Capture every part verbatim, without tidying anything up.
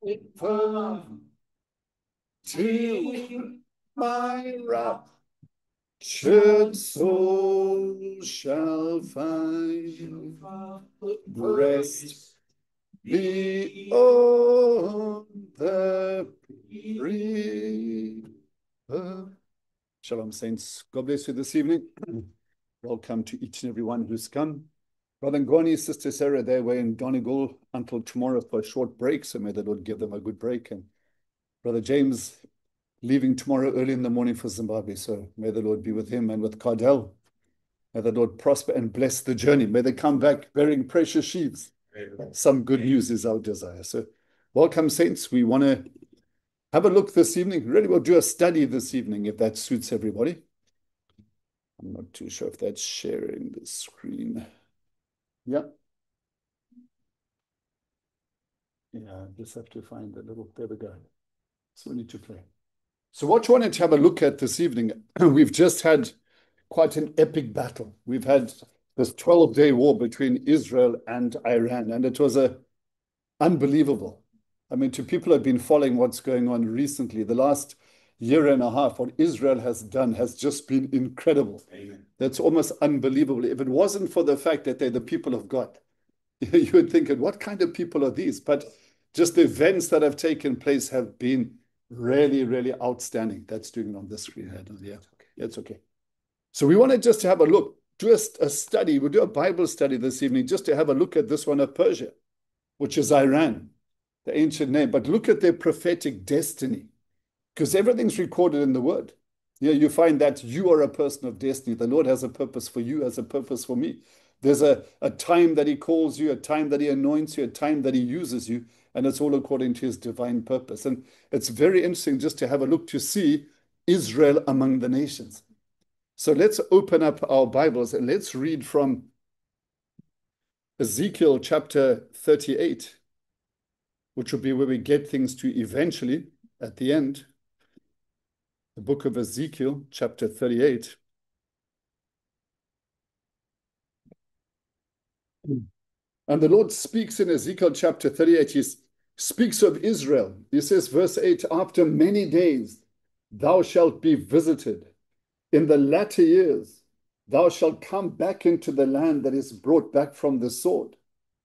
firm till my raptured soul shall find rest beyond the river. Shalom, saints. God bless you this evening. Welcome to each and every one who's come. Brother Ngoni, Sister Sarah, they were in Donegal until tomorrow for a short break, so may the Lord give them a good break. And Brother James leaving tomorrow early in the morning for Zimbabwe, so may the Lord be with him and with Cardell. May the Lord prosper and bless the journey. May they come back bearing precious sheaves. Amen. Some good news is our desire. So welcome, saints. We want to have a look this evening. Really, we'll do a study this evening, if that suits everybody. I'm not too sure if that's sharing the screen. Yeah. Yeah, I just have to find the little, there we go. So we need to play. So what you wanted to have a look at this evening, we've just had quite an epic battle. We've had this twelve-day war between Israel and Iran, and it was a unbelievable. I mean, to people who have been following what's going on recently, the last year and a half, what Israel has done has just been incredible. Amen. That's almost unbelievable. If it wasn't for the fact that they're the people of God, you would think, what kind of people are these? But just the events that have taken place have been really, really outstanding. That's doing it on this screen. I don't, yeah, it's okay. So we wanted just to have a look, do a, a study. We'll do a Bible study this evening just to have a look at this one of Persia, which is Iran, the ancient name. But look at their prophetic destiny, because everything's recorded in the Word. Yeah, you find that you are a person of destiny. The Lord has a purpose for you, has a purpose for me. There's a, a time that he calls you, a time that he anoints you, a time that he uses you, and it's all according to his divine purpose. And it's very interesting just to have a look to see Israel among the nations. So let's open up our Bibles and let's read from Ezekiel chapter thirty-eight, which will be where we get things to eventually at the end. The book of Ezekiel chapter thirty-eight. And the Lord speaks in Ezekiel chapter thirty-eight. He speaks of Israel. He says, verse eight, after many days thou shalt be visited. In the latter years thou shalt come back into the land that is brought back from the sword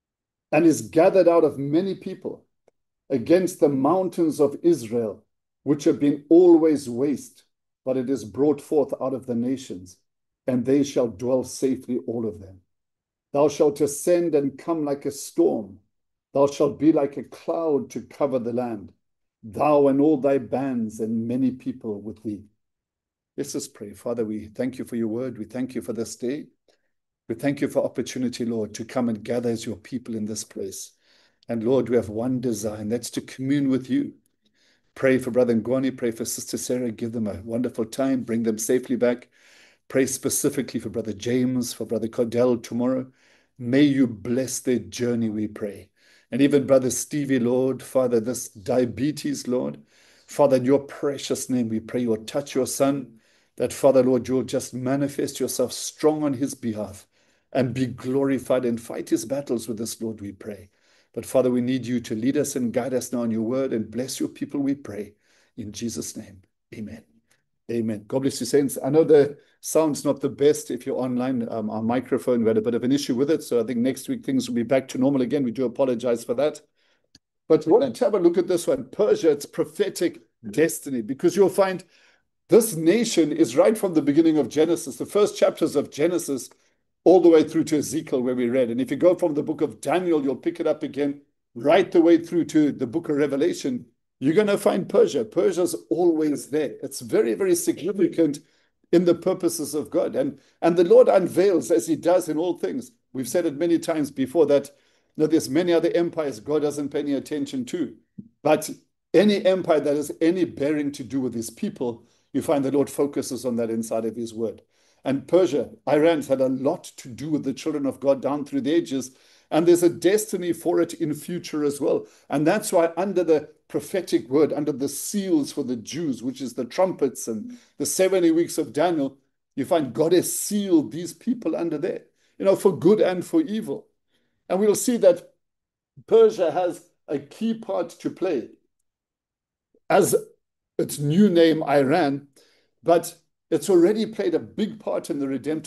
and is gathered out of many people against the mountains of Israel, which have been always waste, but it is brought forth out of the nations, and they shall dwell safely, all of them. Thou shalt ascend and come like a storm. Thou shalt be like a cloud to cover the land, thou and all thy bands and many people with thee. Let's just pray. Father, we thank you for your word. We thank you for this day. We thank you for opportunity, Lord, to come and gather as your people in this place. And Lord, we have one desire, and that's to commune with you. Pray for Brother Ngoni, pray for Sister Sarah, give them a wonderful time, bring them safely back. Pray specifically for Brother James, for Brother Cordell tomorrow. May you bless their journey, we pray. And even Brother Stevie, Lord, Father, this diabetes, Lord, Father, in your precious name, we pray you'll touch your son, that, Father, Lord, you'll just manifest yourself strong on his behalf and be glorified and fight his battles with us, Lord, we pray. But, Father, we need you to lead us and guide us now in your word and bless your people, we pray. In Jesus' name, amen. Amen. God bless you, saints. I know the sound's not the best if you're online. Um, our microphone, we had a bit of an issue with it, so I think next week things will be back to normal again. We do apologize for that. But we want to have a look at this one, Persia, its prophetic destiny, because you'll find this nation is right from the beginning of Genesis, the first chapters of Genesis, all the way through to Ezekiel, where we read. And if you go from the book of Daniel, you'll pick it up again right the way through to the book of Revelation. You're going to find Persia. Persia's always there. It's very, very significant in the purposes of God. And, and the Lord unveils, as he does in all things. We've said it many times before that, you know, there's many other empires God doesn't pay any attention to. But any empire that has any bearing to do with his people, you find the Lord focuses on that inside of his word. And Persia, Iran's had a lot to do with the children of God down through the ages. And there's a destiny for it in future as well. And that's why under the prophetic word, under the seals for the Jews, which is the trumpets and the seventy weeks of Daniel, you find God has sealed these people under there, you know, for good and for evil. And we'll see that Persia has a key part to play as its new name, Iran, but it's already played a big part in the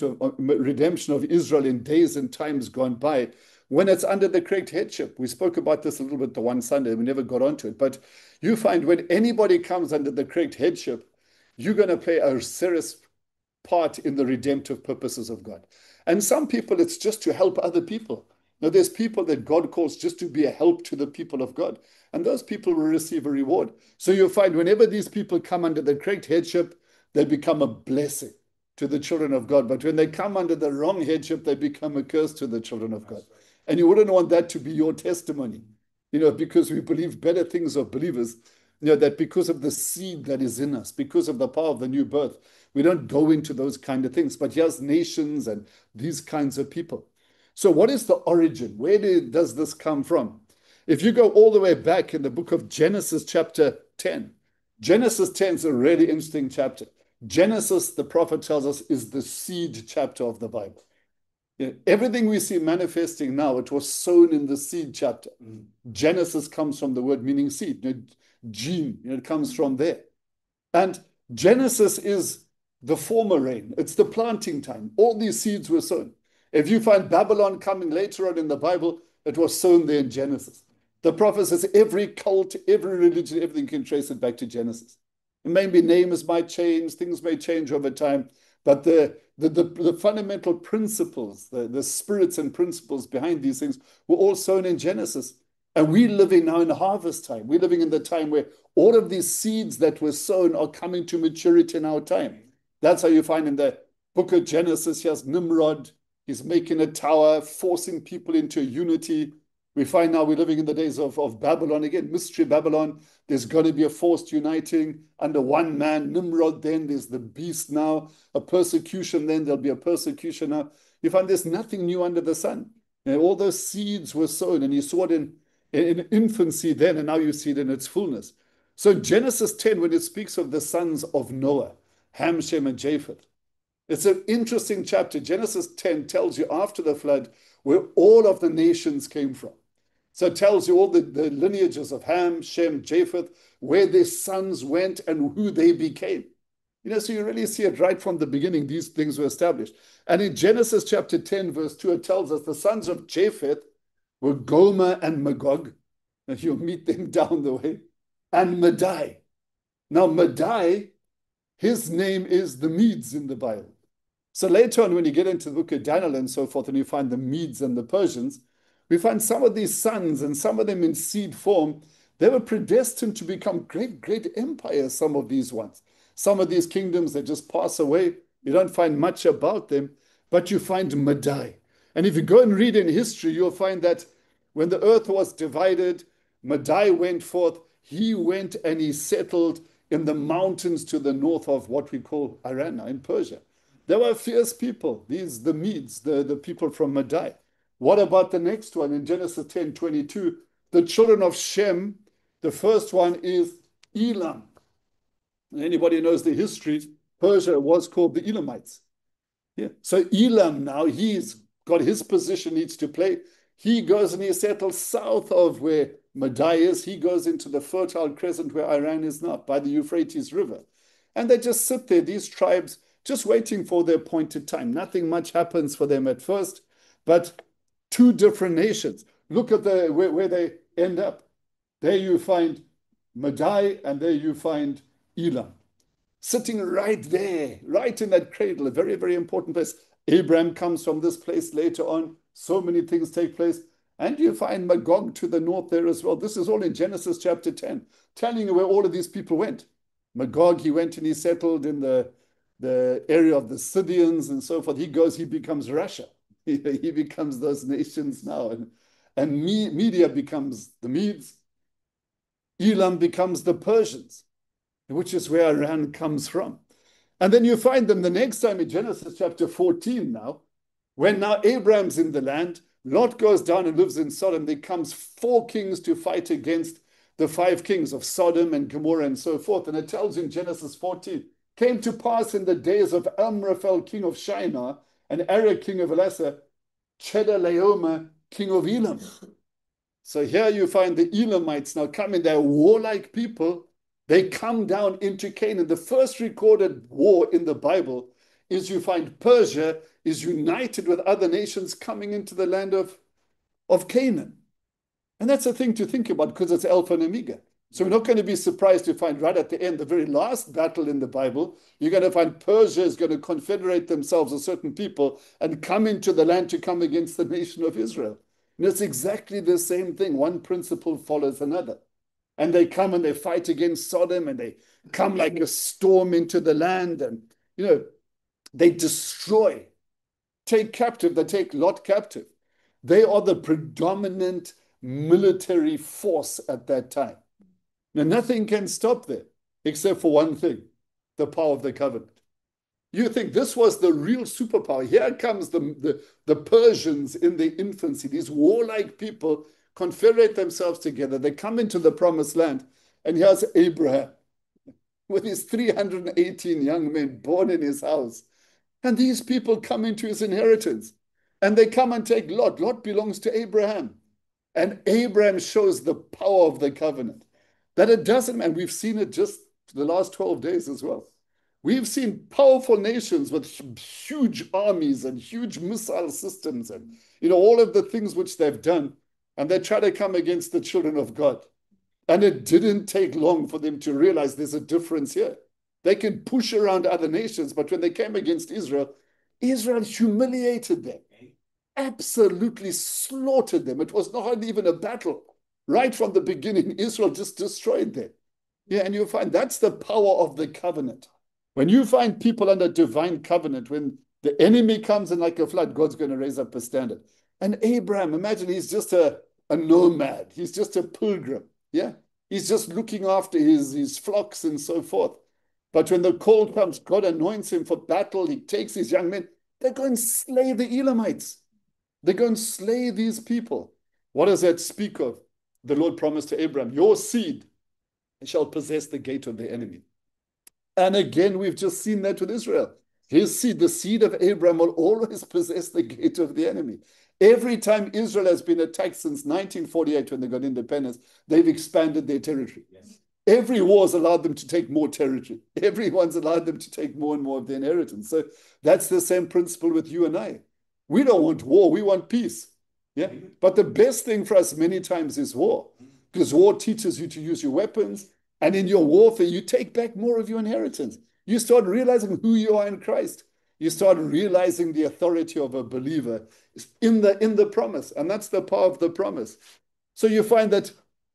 redemption of Israel in days and times gone by when it's under the correct headship. We spoke about this a little bit the one Sunday, we never got onto it, but you find when anybody comes under the correct headship, you're going to play a serious part in the redemptive purposes of God. And some people, it's just to help other people. Now, there's people that God calls just to be a help to the people of God, and those people will receive a reward. So you'll find whenever these people come under the correct headship, they become a blessing to the children of God. But when they come under the wrong headship, they become a curse to the children of God. And you wouldn't want that to be your testimony, you know, because we believe better things of believers, you know, that because of the seed that is in us, because of the power of the new birth, we don't go into those kind of things. But here's nations and these kinds of people. So what is the origin? Where did, does this come from? If you go all the way back in the book of Genesis chapter ten, Genesis ten is a really interesting chapter. Genesis, the prophet tells us, is the seed chapter of the Bible. You know, everything we see manifesting now, it was sown in the seed chapter. Mm. Genesis comes from the word meaning seed. You know, gene, you know, it comes from there. And Genesis is the former rain. It's the planting time. All these seeds were sown. If you find Babylon coming later on in the Bible, it was sown there in Genesis. The prophet says every cult, every religion, everything can trace it back to Genesis. And maybe names might change, things may change over time, but the, the, the, the fundamental principles, the, the spirits and principles behind these things were all sown in Genesis. And we're living now in harvest time. We're living in the time where all of these seeds that were sown are coming to maturity in our time. That's how you find in the book of Genesis, here's Nimrod. He's making a tower, forcing people into unity. We find now we're living in the days of, of Babylon again, mystery Babylon. There's going to be a forced uniting under one man, Nimrod. Then there's the beast now, a persecution. Then there'll be a persecution now. You find there's nothing new under the sun. You know, all those seeds were sown, and you saw it in, in infancy then, and now you see it in its fullness. So Genesis ten, when it speaks of the sons of Noah, Ham, Shem, and Japheth, it's an interesting chapter. Genesis ten tells you after the flood where all of the nations came from. So it tells you all the, the lineages of Ham, Shem, Japheth, where their sons went and who they became. You know, so you really see it right from the beginning, these things were established. And in Genesis chapter ten, verse two, it tells us the sons of Japheth were Gomer and Magog, and you'll meet them down the way, and Madai. Now, Madai, his name is the Medes in the Bible. So later on, when you get into the book of Daniel and so forth, and you find the Medes and the Persians, we find some of these sons, and some of them in seed form, they were predestined to become great, great empires, some of these ones. Some of these kingdoms, they just pass away. You don't find much about them, but you find Madai. And if you go and read in history, you'll find that when the earth was divided, Madai went forth. He went and he settled in the mountains to the north of what we call Iran now, in Persia. They were fierce people, these, the Medes, the, the people from Madai. What about the next one? In Genesis ten twenty-two, the children of Shem, the first one is Elam. Anybody knows the history, Persia was called the Elamites. Yeah. So Elam now, he's got his position needs to play. He goes and he settles south of where Madai is. He goes into the Fertile Crescent where Iran is now, by the Euphrates River. And they just sit there, these tribes, just waiting for their appointed time. Nothing much happens for them at first, but two different nations. Look at the where, where they end up. There you find Madai, and there you find Elam. Sitting right there, right in that cradle, a very, very important place. Abraham comes from this place later on. So many things take place. And you find Magog to the north there as well. This is all in Genesis chapter ten, telling you where all of these people went. Magog, he went and he settled in the, the area of the Scythians and so forth. He goes, he becomes Russia. He, he becomes those nations now. And, and Me, Media becomes the Medes. Elam becomes the Persians, which is where Iran comes from. And then you find them the next time in Genesis chapter fourteen now, when now Abraham's in the land, Lot goes down and lives in Sodom. There comes four kings to fight against the five kings of Sodom and Gomorrah and so forth. And it tells you in Genesis fourteen, came to pass in the days of Amraphel, king of Shinar, and Erech, king of Elasah, Chedorlaomer, king of Elam. So here you find the Elamites now coming, they're warlike people. They come down into Canaan. The first recorded war in the Bible is you find Persia is united with other nations coming into the land of, of Canaan. And that's a thing to think about because it's Alpha and Omega. So we're not going to be surprised to find right at the end, the very last battle in the Bible, you're going to find Persia is going to confederate themselves with certain people and come into the land to come against the nation of Israel. And it's exactly the same thing. One principle follows another. And they come and they fight against Sodom and they come like a storm into the land and, you know, they destroy, take captive, they take Lot captive. They are the predominant military force at that time. Now, nothing can stop them except for one thing, the power of the covenant. You think this was the real superpower. Here comes the, the, the Persians in their infancy. These warlike people confederate themselves together. They come into the promised land. And here's Abraham with his three hundred eighteen young men born in his house. And these people come into his inheritance. And they come and take Lot. Lot belongs to Abraham. And Abraham shows the power of the covenant. That it doesn't, and we've seen it just the last twelve days as well. We've seen powerful nations with huge armies and huge missile systems and, you know, all of the things which they've done. And they try to come against the children of God. And it didn't take long for them to realize there's a difference here. They can push around other nations, but when they came against Israel, Israel humiliated them, absolutely slaughtered them. It was not even a battle. Right from the beginning, Israel just destroyed them. Yeah, and you find that's the power of the covenant. When you find people under divine covenant, when the enemy comes in like a flood, God's going to raise up a standard. And Abraham, imagine he's just a, a nomad. He's just a pilgrim. Yeah, he's just looking after his, his flocks and so forth. But when the call comes, God anoints him for battle. He takes his young men. They go and slay the Elamites. They go and slay these people. What does that speak of? The Lord promised to Abraham, your seed shall possess the gate of the enemy. And again, we've just seen that with Israel. His seed, the seed of Abraham, will always possess the gate of the enemy. Every time Israel has been attacked since nineteen forty-eight, when they got independence, they've expanded their territory. Yes. Every war has allowed them to take more territory. Everyone's allowed them to take more and more of their inheritance. So that's the same principle with you and I. We don't want war, we want peace. Yeah, but the best thing for us many times is war, because war teaches you to use your weapons, and in your warfare, you take back more of your inheritance. You start realizing who you are in Christ. You start realizing the authority of a believer in the, in the promise, and that's the power of the promise. So you find that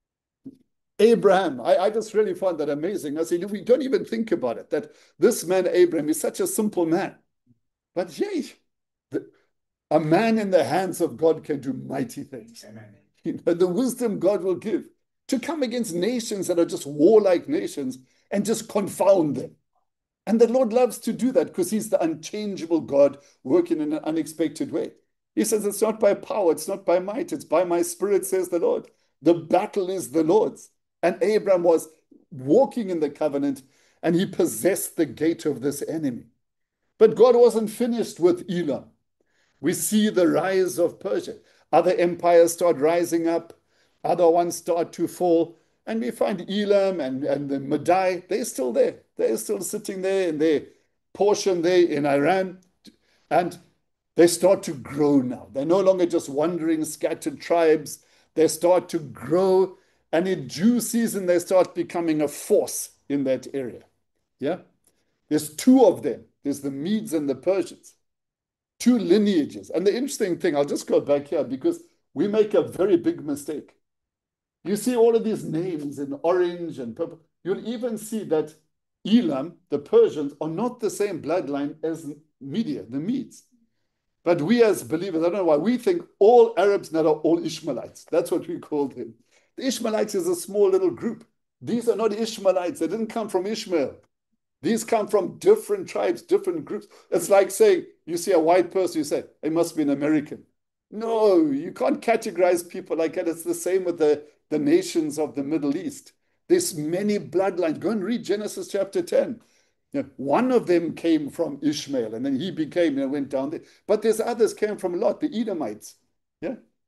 Abraham, I, I just really found that amazing. I said, we don't even think about it, that this man, Abraham, is such a simple man. But yay, the, a man in the hands of God can do mighty things. Amen. You know, the wisdom God will give to come against nations that are just warlike nations and just confound them. And the Lord loves to do that because he's the unchangeable God working in an unexpected way. He says, it's not by power, it's not by might, it's by my spirit, says the Lord. The battle is the Lord's. And Abraham was walking in the covenant and he possessed the gate of this enemy. But God wasn't finished with Elam. We see the rise of Persia. Other empires start rising up. Other ones start to fall. And we find Elam and, and the Madai, they're still there. They're still sitting there in their portion there in Iran. And they start to grow now. They're no longer just wandering, scattered tribes. They start to grow. And in due season, they start becoming a force in that area. Yeah? There's two of them. There's the Medes and the Persians. Two lineages. And the interesting thing, I'll just go back here because we make a very big mistake. You see all of these names in orange and purple. You'll even see that Elam, the Persians, are not the same bloodline as Media, the Medes. But we as believers, I don't know why, we think all Arabs now are all Ishmaelites. That's what we call them. The Ishmaelites is a small little group. These are not Ishmaelites. They didn't come from Ishmael. These come from different tribes, different groups. It's like saying, you see a white person, you say, they must be an American. No, you can't categorize people like that. It's the same with the, the nations of the Middle East. There's many bloodlines. Go and read Genesis chapter ten. You know, one of them came from Ishmael, and then he became and went down there. But there's others came from Lot, the Edomites. Yeah.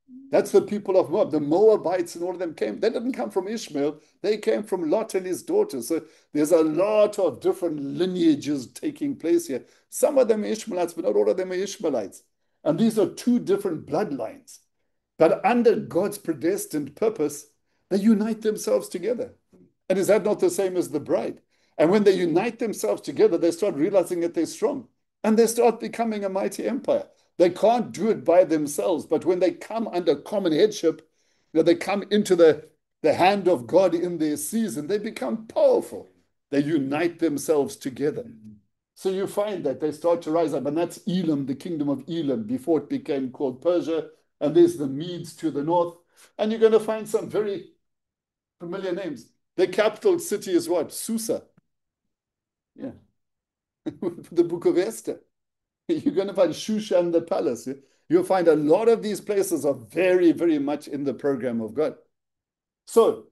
That's the people of Moab. The Moabites and all of them came. They didn't come from Ishmael. They came from Lot and his daughters. So there's a lot of different lineages taking place here. Some of them are Ishmaelites, but not all of them are Ishmaelites. And these are two different bloodlines. But under God's predestined purpose, they unite themselves together. And is that not the same as the bride? And when they unite themselves together, they start realizing that they're strong. And they start becoming a mighty empire. They can't do it by themselves, but when they come under common headship, you know, they come into the, the hand of God in their season, they become powerful. They unite themselves together. So you find that they start to rise up, and that's Elam, the kingdom of Elam, before it became called Persia, and there's the Medes to the north, and you're going to find some very familiar names. Their capital city is what? Susa. Yeah. The book of Esther. You're going to find Shushan the palace. You'll find a lot of these places are very, very much in the program of God. So,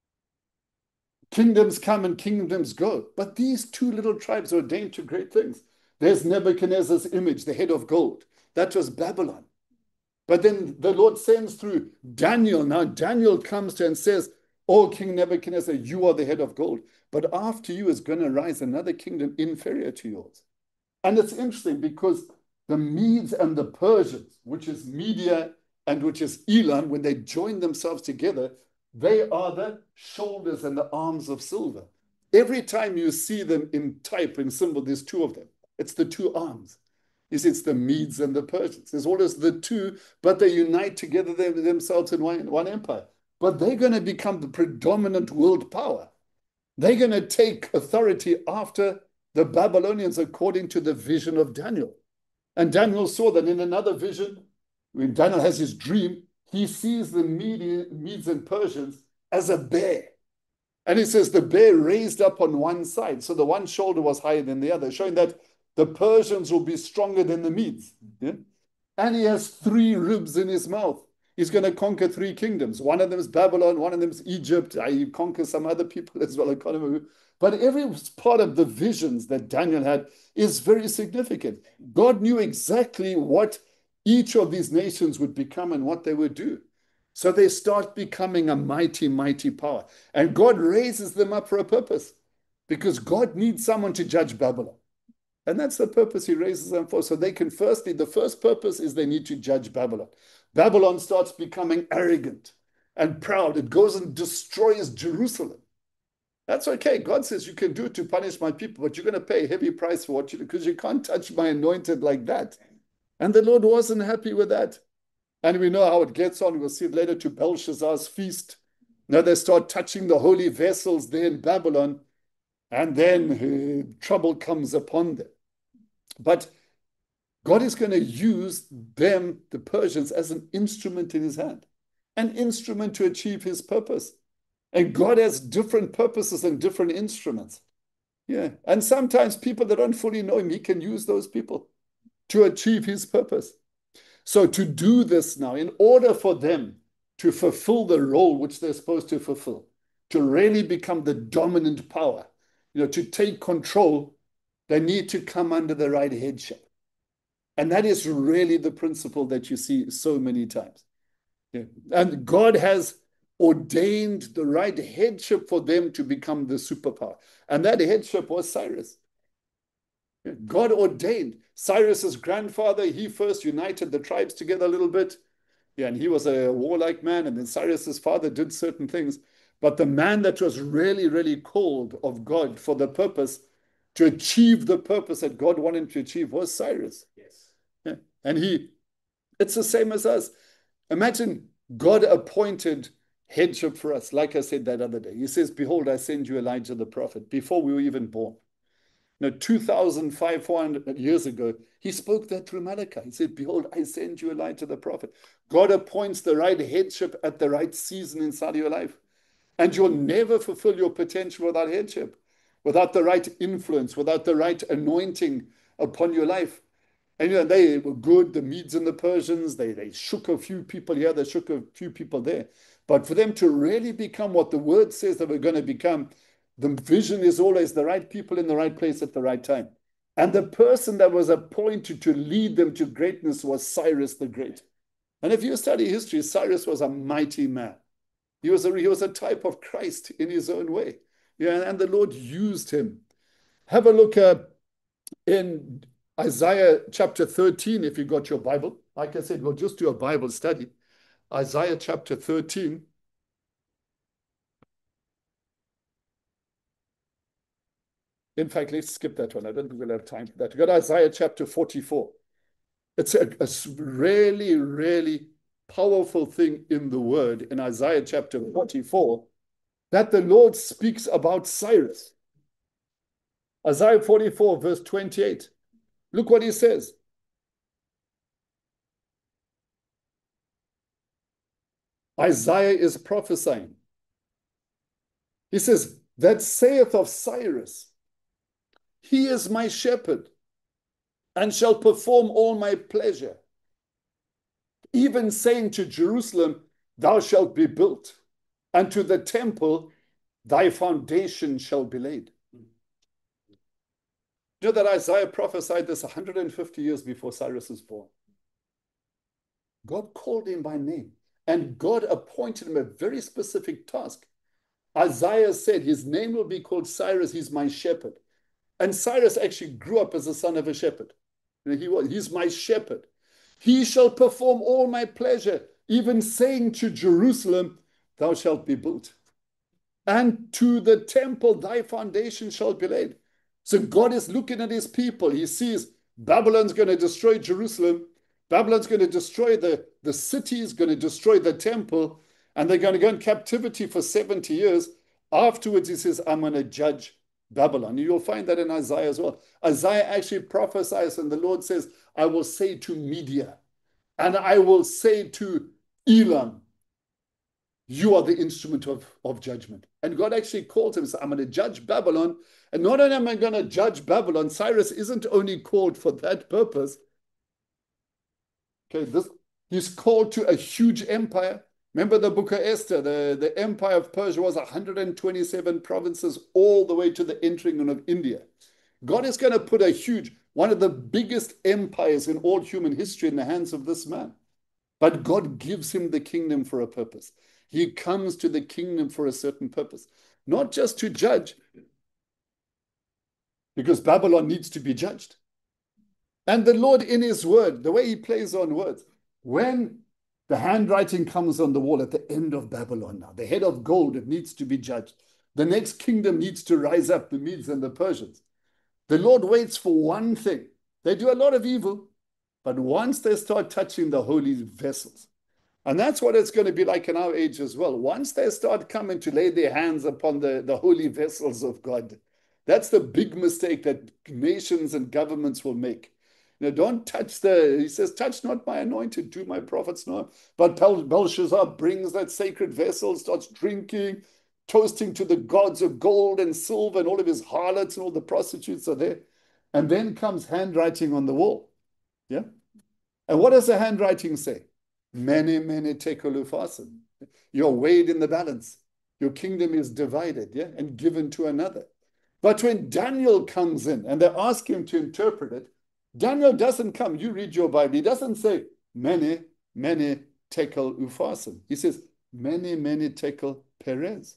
kingdoms come and kingdoms go. But these two little tribes are ordained to great things. There's Nebuchadnezzar's image, the head of gold. That was Babylon. But then the Lord sends through Daniel. Now, Daniel comes to and says, "Oh, King Nebuchadnezzar, you are the head of gold. But after you is going to rise another kingdom inferior to yours." And it's interesting because the Medes and the Persians, which is Media and which is Elam, when they join themselves together, they are the shoulders and the arms of silver. Every time you see them in type, in symbol, there's two of them. It's the two arms. You see, it's the Medes and the Persians. There's always the two, but they unite together themselves in one, one empire. But they're going to become the predominant world power. They're going to take authority after the Babylonians, according to the vision of Daniel. And Daniel saw that in another vision, when Daniel has his dream, he sees the Medes and Persians as a bear. And he says the bear raised up on one side. So the one shoulder was higher than the other, showing that the Persians will be stronger than the Medes. Yeah? And he has three ribs in his mouth. He's going to conquer three kingdoms. One of them is Babylon, one of them is Egypt. He conquers some other people as well. I can't remember. But every part of the visions that Daniel had is very significant. God knew exactly what each of these nations would become and what they would do. So they start becoming a mighty, mighty power. And God raises them up for a purpose because God needs someone to judge Babylon. And that's the purpose he raises them for. So they can firstly, the first purpose is they need to judge Babylon. Babylon starts becoming arrogant and proud. It goes and destroys Jerusalem. That's okay. God says you can do it to punish my people, but you're going to pay a heavy price for what you do because you can't touch my anointed like that. And the Lord wasn't happy with that. And we know how it gets on. We'll see it later to Belshazzar's feast. Now they start touching the holy vessels there in Babylon, and then uh, trouble comes upon them. But God is going to use them, the Persians, as an instrument in his hand, an instrument to achieve his purpose. And God has different purposes and different instruments. Yeah. And sometimes people that don't fully know him, he can use those people to achieve his purpose. So to do this now, in order for them to fulfill the role which they're supposed to fulfill, to really become the dominant power, you know, to take control, they need to come under the right headship. And that is really the principle that you see so many times. Yeah. And God has ordained the right headship for them to become the superpower. And that headship was Cyrus. God ordained. Cyrus's grandfather, he first united the tribes together a little bit. Yeah, and he was a warlike man. And then Cyrus's father did certain things. But the man that was really, really called of God for the purpose, to achieve the purpose that God wanted to achieve, was Cyrus. Yes. Yeah. And he, it's the same as us. Imagine God appointed headship for us, like I said that other day. He says, "Behold, I send you Elijah the prophet," before we were even born. Now, two thousand five hundred years ago, he spoke that through Malachi. He said, "Behold, I send you Elijah the prophet." God appoints the right headship at the right season inside of your life. And you'll never fulfill your potential without headship, without the right influence, without the right anointing upon your life. And you know, they were good, the Medes and the Persians, they, they shook a few people here, they shook a few people there. But for them to really become what the word says they were going to become, the vision is always the right people in the right place at the right time. And the person that was appointed to lead them to greatness was Cyrus the Great. And if you study history, Cyrus was a mighty man. He was a, he was a type of Christ in his own way. Yeah, and the Lord used him. Have a look uh, in Isaiah chapter thirteen, if you got your Bible. Like I said, we'll just do a Bible study. Isaiah chapter thirteen. In fact, let's skip that one. I don't think we'll have time for that. We've got Isaiah chapter forty-four. It's a, a really, really powerful thing in the word in Isaiah chapter forty-four that the Lord speaks about Cyrus. Isaiah forty-four, verse twenty-eight. Look what he says. Isaiah is prophesying. He says, that saith of Cyrus, he is my shepherd and shall perform all my pleasure. Even saying to Jerusalem, thou shalt be built, and to the temple, thy foundation shall be laid. You know that Isaiah prophesied this one hundred fifty years before Cyrus was born. God called him by name, and God appointed him a very specific task. Isaiah said his name will be called Cyrus, he's my shepherd. And Cyrus actually grew up as a son of a shepherd. He was, he's my shepherd. He shall perform all my pleasure, even saying to Jerusalem, thou shalt be built. And to the temple, thy foundation shall be laid. So God is looking at his people. He sees Babylon's going to destroy Jerusalem. Babylon's going to destroy the, the cities, going to destroy the temple, and they're going to go in captivity for seventy years. Afterwards, he says, I'm going to judge Babylon. You'll find that in Isaiah as well. Isaiah actually prophesies, and the Lord says, I will say to Media, and I will say to Elam, you are the instrument of, of judgment. And God actually called him, said, I'm going to judge Babylon. And not only am I going to judge Babylon, Cyrus isn't only called for that purpose. Okay, this, he's called to a huge empire. Remember the book of Esther, the, the empire of Persia was one hundred twenty-seven provinces all the way to the entering of India. God is going to put a huge, one of the biggest empires in all human history in the hands of this man. But God gives him the kingdom for a purpose. He comes to the kingdom for a certain purpose, not just to judge, because Babylon needs to be judged. And the Lord in his word, the way he plays on words, when the handwriting comes on the wall at the end of Babylon now, the head of gold, it needs to be judged. The next kingdom needs to rise up, the Medes and the Persians. The Lord waits for one thing. They do a lot of evil, but once they start touching the holy vessels, and that's what it's going to be like in our age as well. Once they start coming to lay their hands upon the, the holy vessels of God, that's the big mistake that nations and governments will make. You know, don't touch the, he says, touch not my anointed, do my prophets no. But Belshazzar brings that sacred vessel, starts drinking, toasting to the gods of gold and silver, and all of his harlots and all the prostitutes are there. And then comes handwriting on the wall. Yeah. And what does the handwriting say? Mene, mene, tekel upharsin. You're weighed in the balance. Your kingdom is divided, yeah, and given to another. But when Daniel comes in and they ask him to interpret it, Daniel doesn't come. You read your Bible. He doesn't say, mene, mene, tekel upharsin. He says, mene, mene, tekel Perez,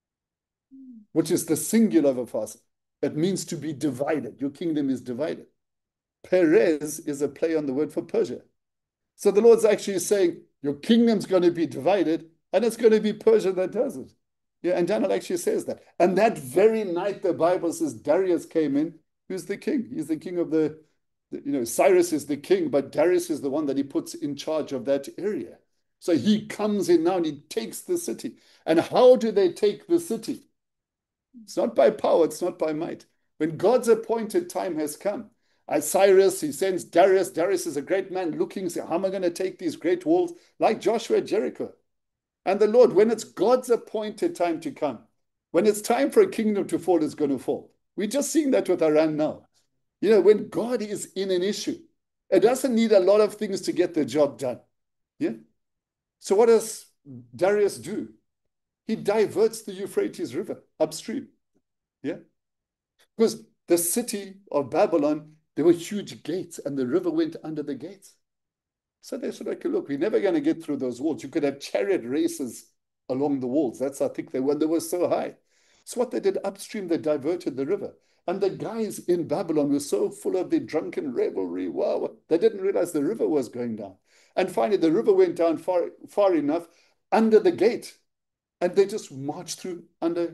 which is the singular of upharsin. It means to be divided. Your kingdom is divided. Perez is a play on the word for Persia. So the Lord's actually saying, your kingdom's going to be divided, and it's going to be Persia that does it. Yeah, and Daniel actually says that. And that very night, the Bible says Darius came in, who's the king. He's the king of the, the, you know, Cyrus is the king, but Darius is the one that he puts in charge of that area. So he comes in now and he takes the city. And how do they take the city? It's not by power, it's not by might. When God's appointed time has come, as Cyrus, he sends Darius. Darius is a great man looking, saying, how am I going to take these great walls? Like Joshua at Jericho. And the Lord, when it's God's appointed time to come, when it's time for a kingdom to fall, it's going to fall. We're just seeing that with Iran now. You know, when God is in an issue, it doesn't need a lot of things to get the job done. Yeah. So what does Darius do? He diverts the Euphrates River upstream. Yeah. Because the city of Babylon, there were huge gates, and the river went under the gates. So they said, okay, look, we're never going to get through those walls. You could have chariot races along the walls. That's, I think, they were, they were so high. So what they did upstream, they diverted the river. And the guys in Babylon were so full of their drunken revelry. Wow, they didn't realize the river was going down. And finally, the river went down far, far enough under the gate. And they just marched through under.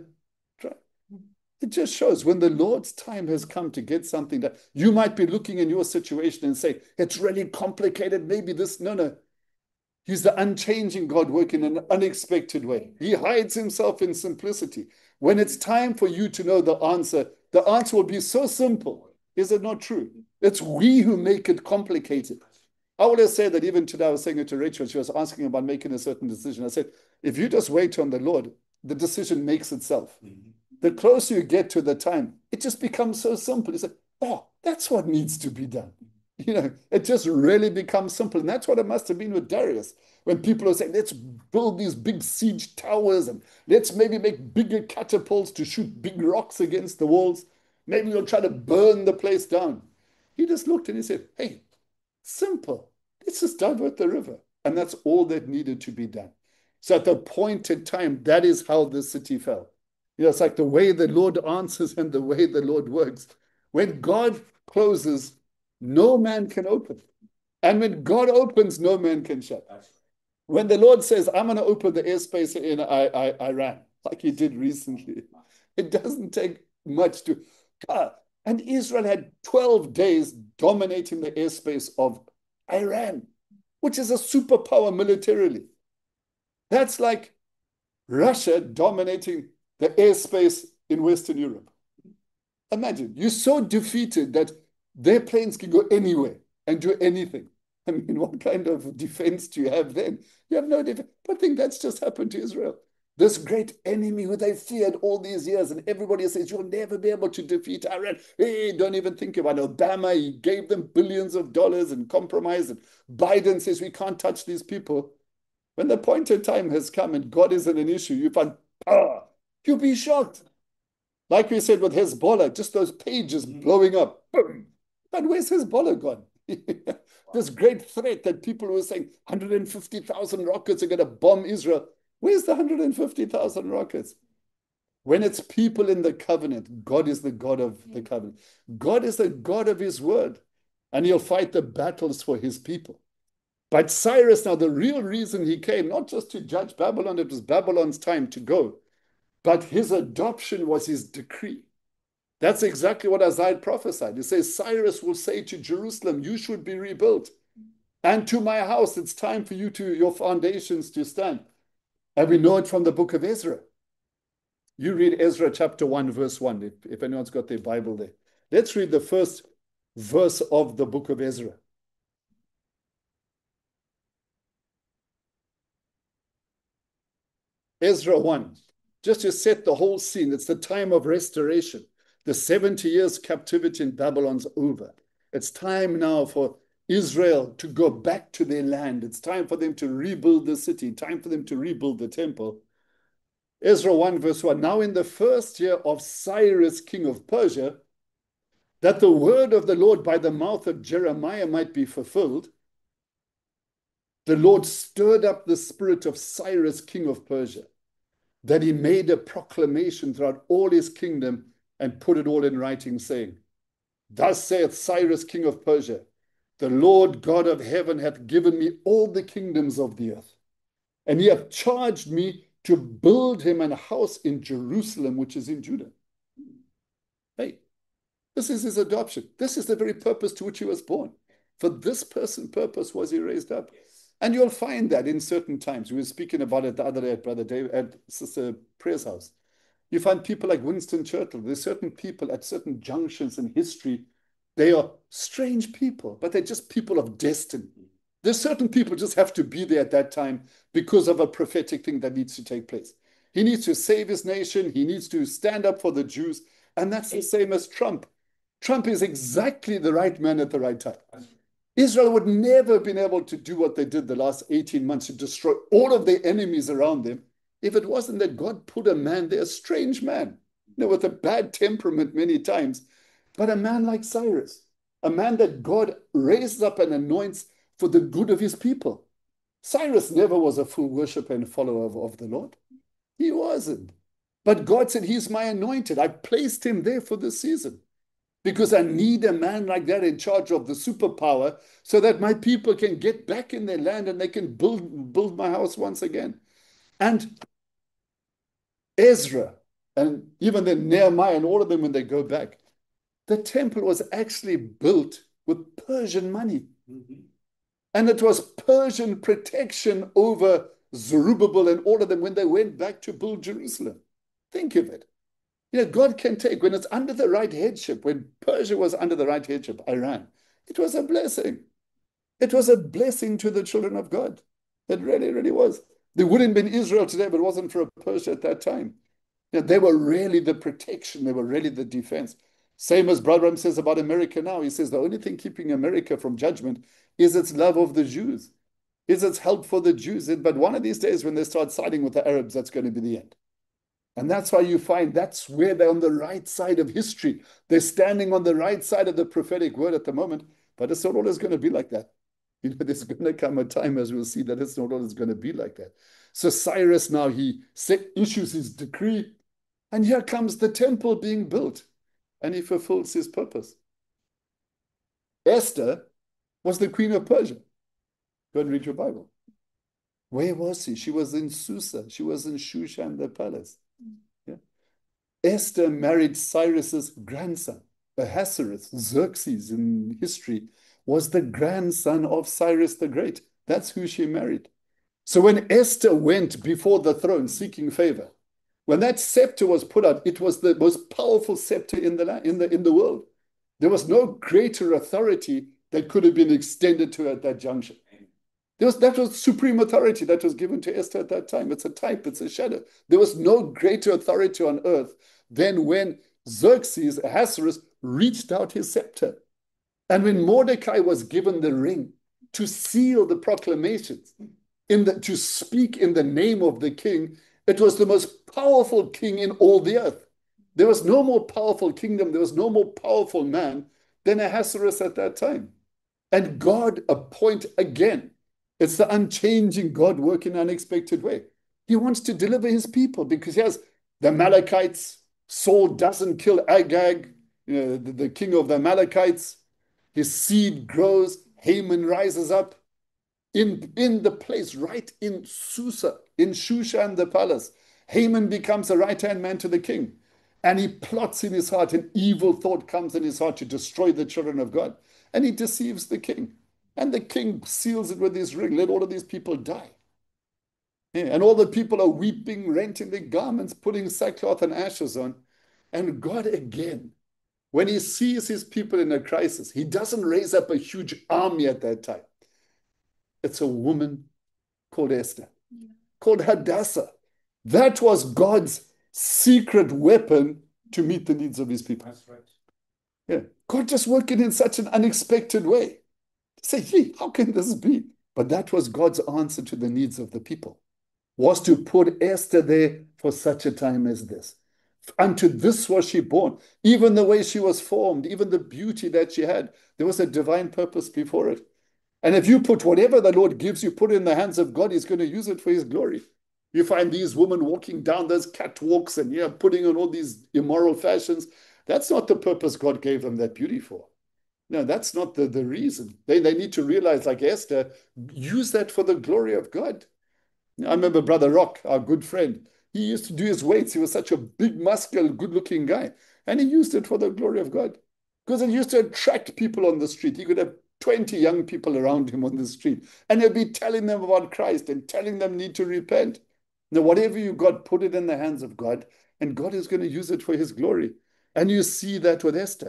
It just shows when the Lord's time has come to get something done. You might be looking in your situation and say, it's really complicated. Maybe this. No, no. He's the unchanging God working in an unexpected way. He hides himself in simplicity. When it's time for you to know the answer, the answer will be so simple. Is it not true? It's we who make it complicated. I always say that. Even today I was saying it to Rachel. She was asking about making a certain decision. I said, if you just wait on the Lord, the decision makes itself. Mm-hmm. The closer you get to the time, it just becomes so simple. It's like, oh, that's what needs to be done. You know, it just really becomes simple. And that's what it must have been with Darius. When people are saying, let's build these big siege towers and let's maybe make bigger catapults to shoot big rocks against the walls. Maybe we'll try to burn the place down. He just looked and he said, hey, simple. Let's just divert the river. And that's all that needed to be done. So at the appointed time, that is how the city fell. You know, it's like the way the Lord answers and the way the Lord works. When God closes, no man can open. And when God opens, no man can shut. When the Lord says, I'm going to open the airspace in I, I, Iran, like he did recently, it doesn't take much to... Uh, and Israel had twelve days dominating the airspace of Iran, which is a superpower militarily. That's like Russia dominating the airspace in Western Europe. Imagine, you're so defeated that their planes can go anywhere and do anything. I mean, what kind of defense do you have then? You have no defense. But I think that's just happened to Israel. This great enemy who they feared all these years, and everybody says, you'll never be able to defeat Iran. Hey, don't even think about it. Obama, he gave them billions of dollars and compromise, and Biden says, we can't touch these people. When the appointed time has come and God isn't an issue, you find power. You'll be shocked. Like we said with Hezbollah, just those pages blowing up. Boom. But where's Hezbollah gone? This great threat that people were saying one hundred fifty thousand rockets are going to bomb Israel. Where's the one hundred fifty thousand rockets? When it's people in the covenant, God is the God of the covenant. God is the God of his word, and he'll fight the battles for his people. But Cyrus, now the real reason he came, not just to judge Babylon, it was Babylon's time to go. But his adoption was his decree. That's exactly what Isaiah prophesied. He says, Cyrus will say to Jerusalem, you should be rebuilt. And to my house, it's time for you to, your foundations to stand. And we know it from the book of Ezra. You read Ezra chapter one, verse one, if, if anyone's got their Bible there. Let's read the first verse of the book of Ezra. Ezra one. Just to set the whole scene, it's the time of restoration. The seventy years captivity in Babylon's over. It's time now for Israel to go back to their land. It's time for them to rebuild the city, time for them to rebuild the temple. Ezra one verse one, now in the first year of Cyrus, king of Persia, that the word of the Lord by the mouth of Jeremiah might be fulfilled, the Lord stirred up the spirit of Cyrus, king of Persia, that he made a proclamation throughout all his kingdom and put it all in writing, saying, thus saith Cyrus, king of Persia, the Lord God of heaven hath given me all the kingdoms of the earth, and he hath charged me to build him an house in Jerusalem, which is in Judah. Hey, this is his adoption. This is the very purpose to which he was born. For this person purpose was he raised up. And you'll find that in certain times. We were speaking about it the other day at Brother Dave, at Sister Prayer's house. You find people like Winston Churchill. There's certain people at certain junctions in history. They are strange people, but they're just people of destiny. There's certain people just have to be there at that time because of a prophetic thing that needs to take place. He needs to save his nation. He needs to stand up for the Jews. And that's the same as Trump. Trump is exactly the right man at the right time. Israel would never have been able to do what they did the last eighteen months to destroy all of their enemies around them if it wasn't that God put a man there, a strange man, you know, with a bad temperament many times, but a man like Cyrus, a man that God raises up and anoints for the good of his people. Cyrus never was a full worshiper and follower of, of the Lord. He wasn't. But God said, he's my anointed. I placed him there for this season because I need a man like that in charge of the superpower so that my people can get back in their land and they can build, build my house once again. And Ezra and even then Nehemiah and all of them, when they go back, the temple was actually built with Persian money. Mm-hmm. And it was Persian protection over Zerubbabel and all of them when they went back to build Jerusalem. Think of it. You know, God can take, when it's under the right headship, when Persia was under the right headship, Iran, it was a blessing. It was a blessing to the children of God. It really, really was. There wouldn't have been Israel today if it wasn't for Persia at that time. You know, they were really the protection. They were really the defense. Same as Brother Ram says about America now. He says the only thing keeping America from judgment is its love of the Jews, is its help for the Jews. But one of these days when they start siding with the Arabs, that's going to be the end. And that's why you find that's where they're on the right side of history. They're standing on the right side of the prophetic word at the moment, but it's not always going to be like that. You know, there's going to come a time, as we'll see, that it's not always going to be like that. So Cyrus now, he issues his decree, and here comes the temple being built, and he fulfills his purpose. Esther was the queen of Persia. Go and read your Bible. Where was she? She was in Susa. She was in Shushan, the palace. Yeah. Esther married Cyrus's grandson, Ahasuerus. Xerxes in history was the grandson of Cyrus the Great. That's who she married. So when Esther went before the throne seeking favor, when that scepter was put out, it was the most powerful scepter in the, in the, in the world. There was no greater authority that could have been extended to her at that junction. There was, that was supreme authority that was given to Esther at that time. It's a type, it's a shadow. There was no greater authority on earth than when Xerxes, Ahasuerus, reached out his scepter. And when Mordecai was given the ring to seal the proclamations, in the, to speak in the name of the king, it was the most powerful king in all the earth. There was no more powerful kingdom, there was no more powerful man than Ahasuerus at that time. And God appoint again. It's the unchanging God working in an unexpected way. He wants to deliver his people because he has the Amalekites. Saul doesn't kill Agag, you know, the, the king of the Amalekites. His seed grows. Haman rises up in, in the place, right in Susa, in Shushan, the palace. Haman becomes a right-hand man to the king. And he plots in his heart, an evil thought comes in his heart to destroy the children of God. And he deceives the king. And the king seals it with his ring. Let all of these people die. Yeah, and all the people are weeping, renting their garments, putting sackcloth and ashes on. And God again, when he sees his people in a crisis, he doesn't raise up a huge army at that time. It's a woman called Esther, yeah. called Hadassah. That was God's secret weapon to meet the needs of his people. That's right. Yeah, God just working in such an unexpected way. Say, hey, how can this be? But that was God's answer to the needs of the people, was to put Esther there for such a time as this. Unto this was she born. Even the way she was formed, even the beauty that she had, there was a divine purpose before it. And if you put whatever the Lord gives you, put it in the hands of God, he's going to use it for his glory. You find these women walking down those catwalks and, you know, putting on all these immoral fashions. That's not the purpose God gave them that beauty for. No, that's not the, the reason. They, they need to realize, like Esther, use that for the glory of God. I remember Brother Rock, our good friend. He used to do his weights. He was such a big, muscular, good-looking guy. And he used it for the glory of God. Because it used to attract people on the street. He could have twenty young people around him on the street. And he'd be telling them about Christ and telling them need to repent. Now, whatever you got, put it in the hands of God. And God is going to use it for his glory. And you see that with Esther.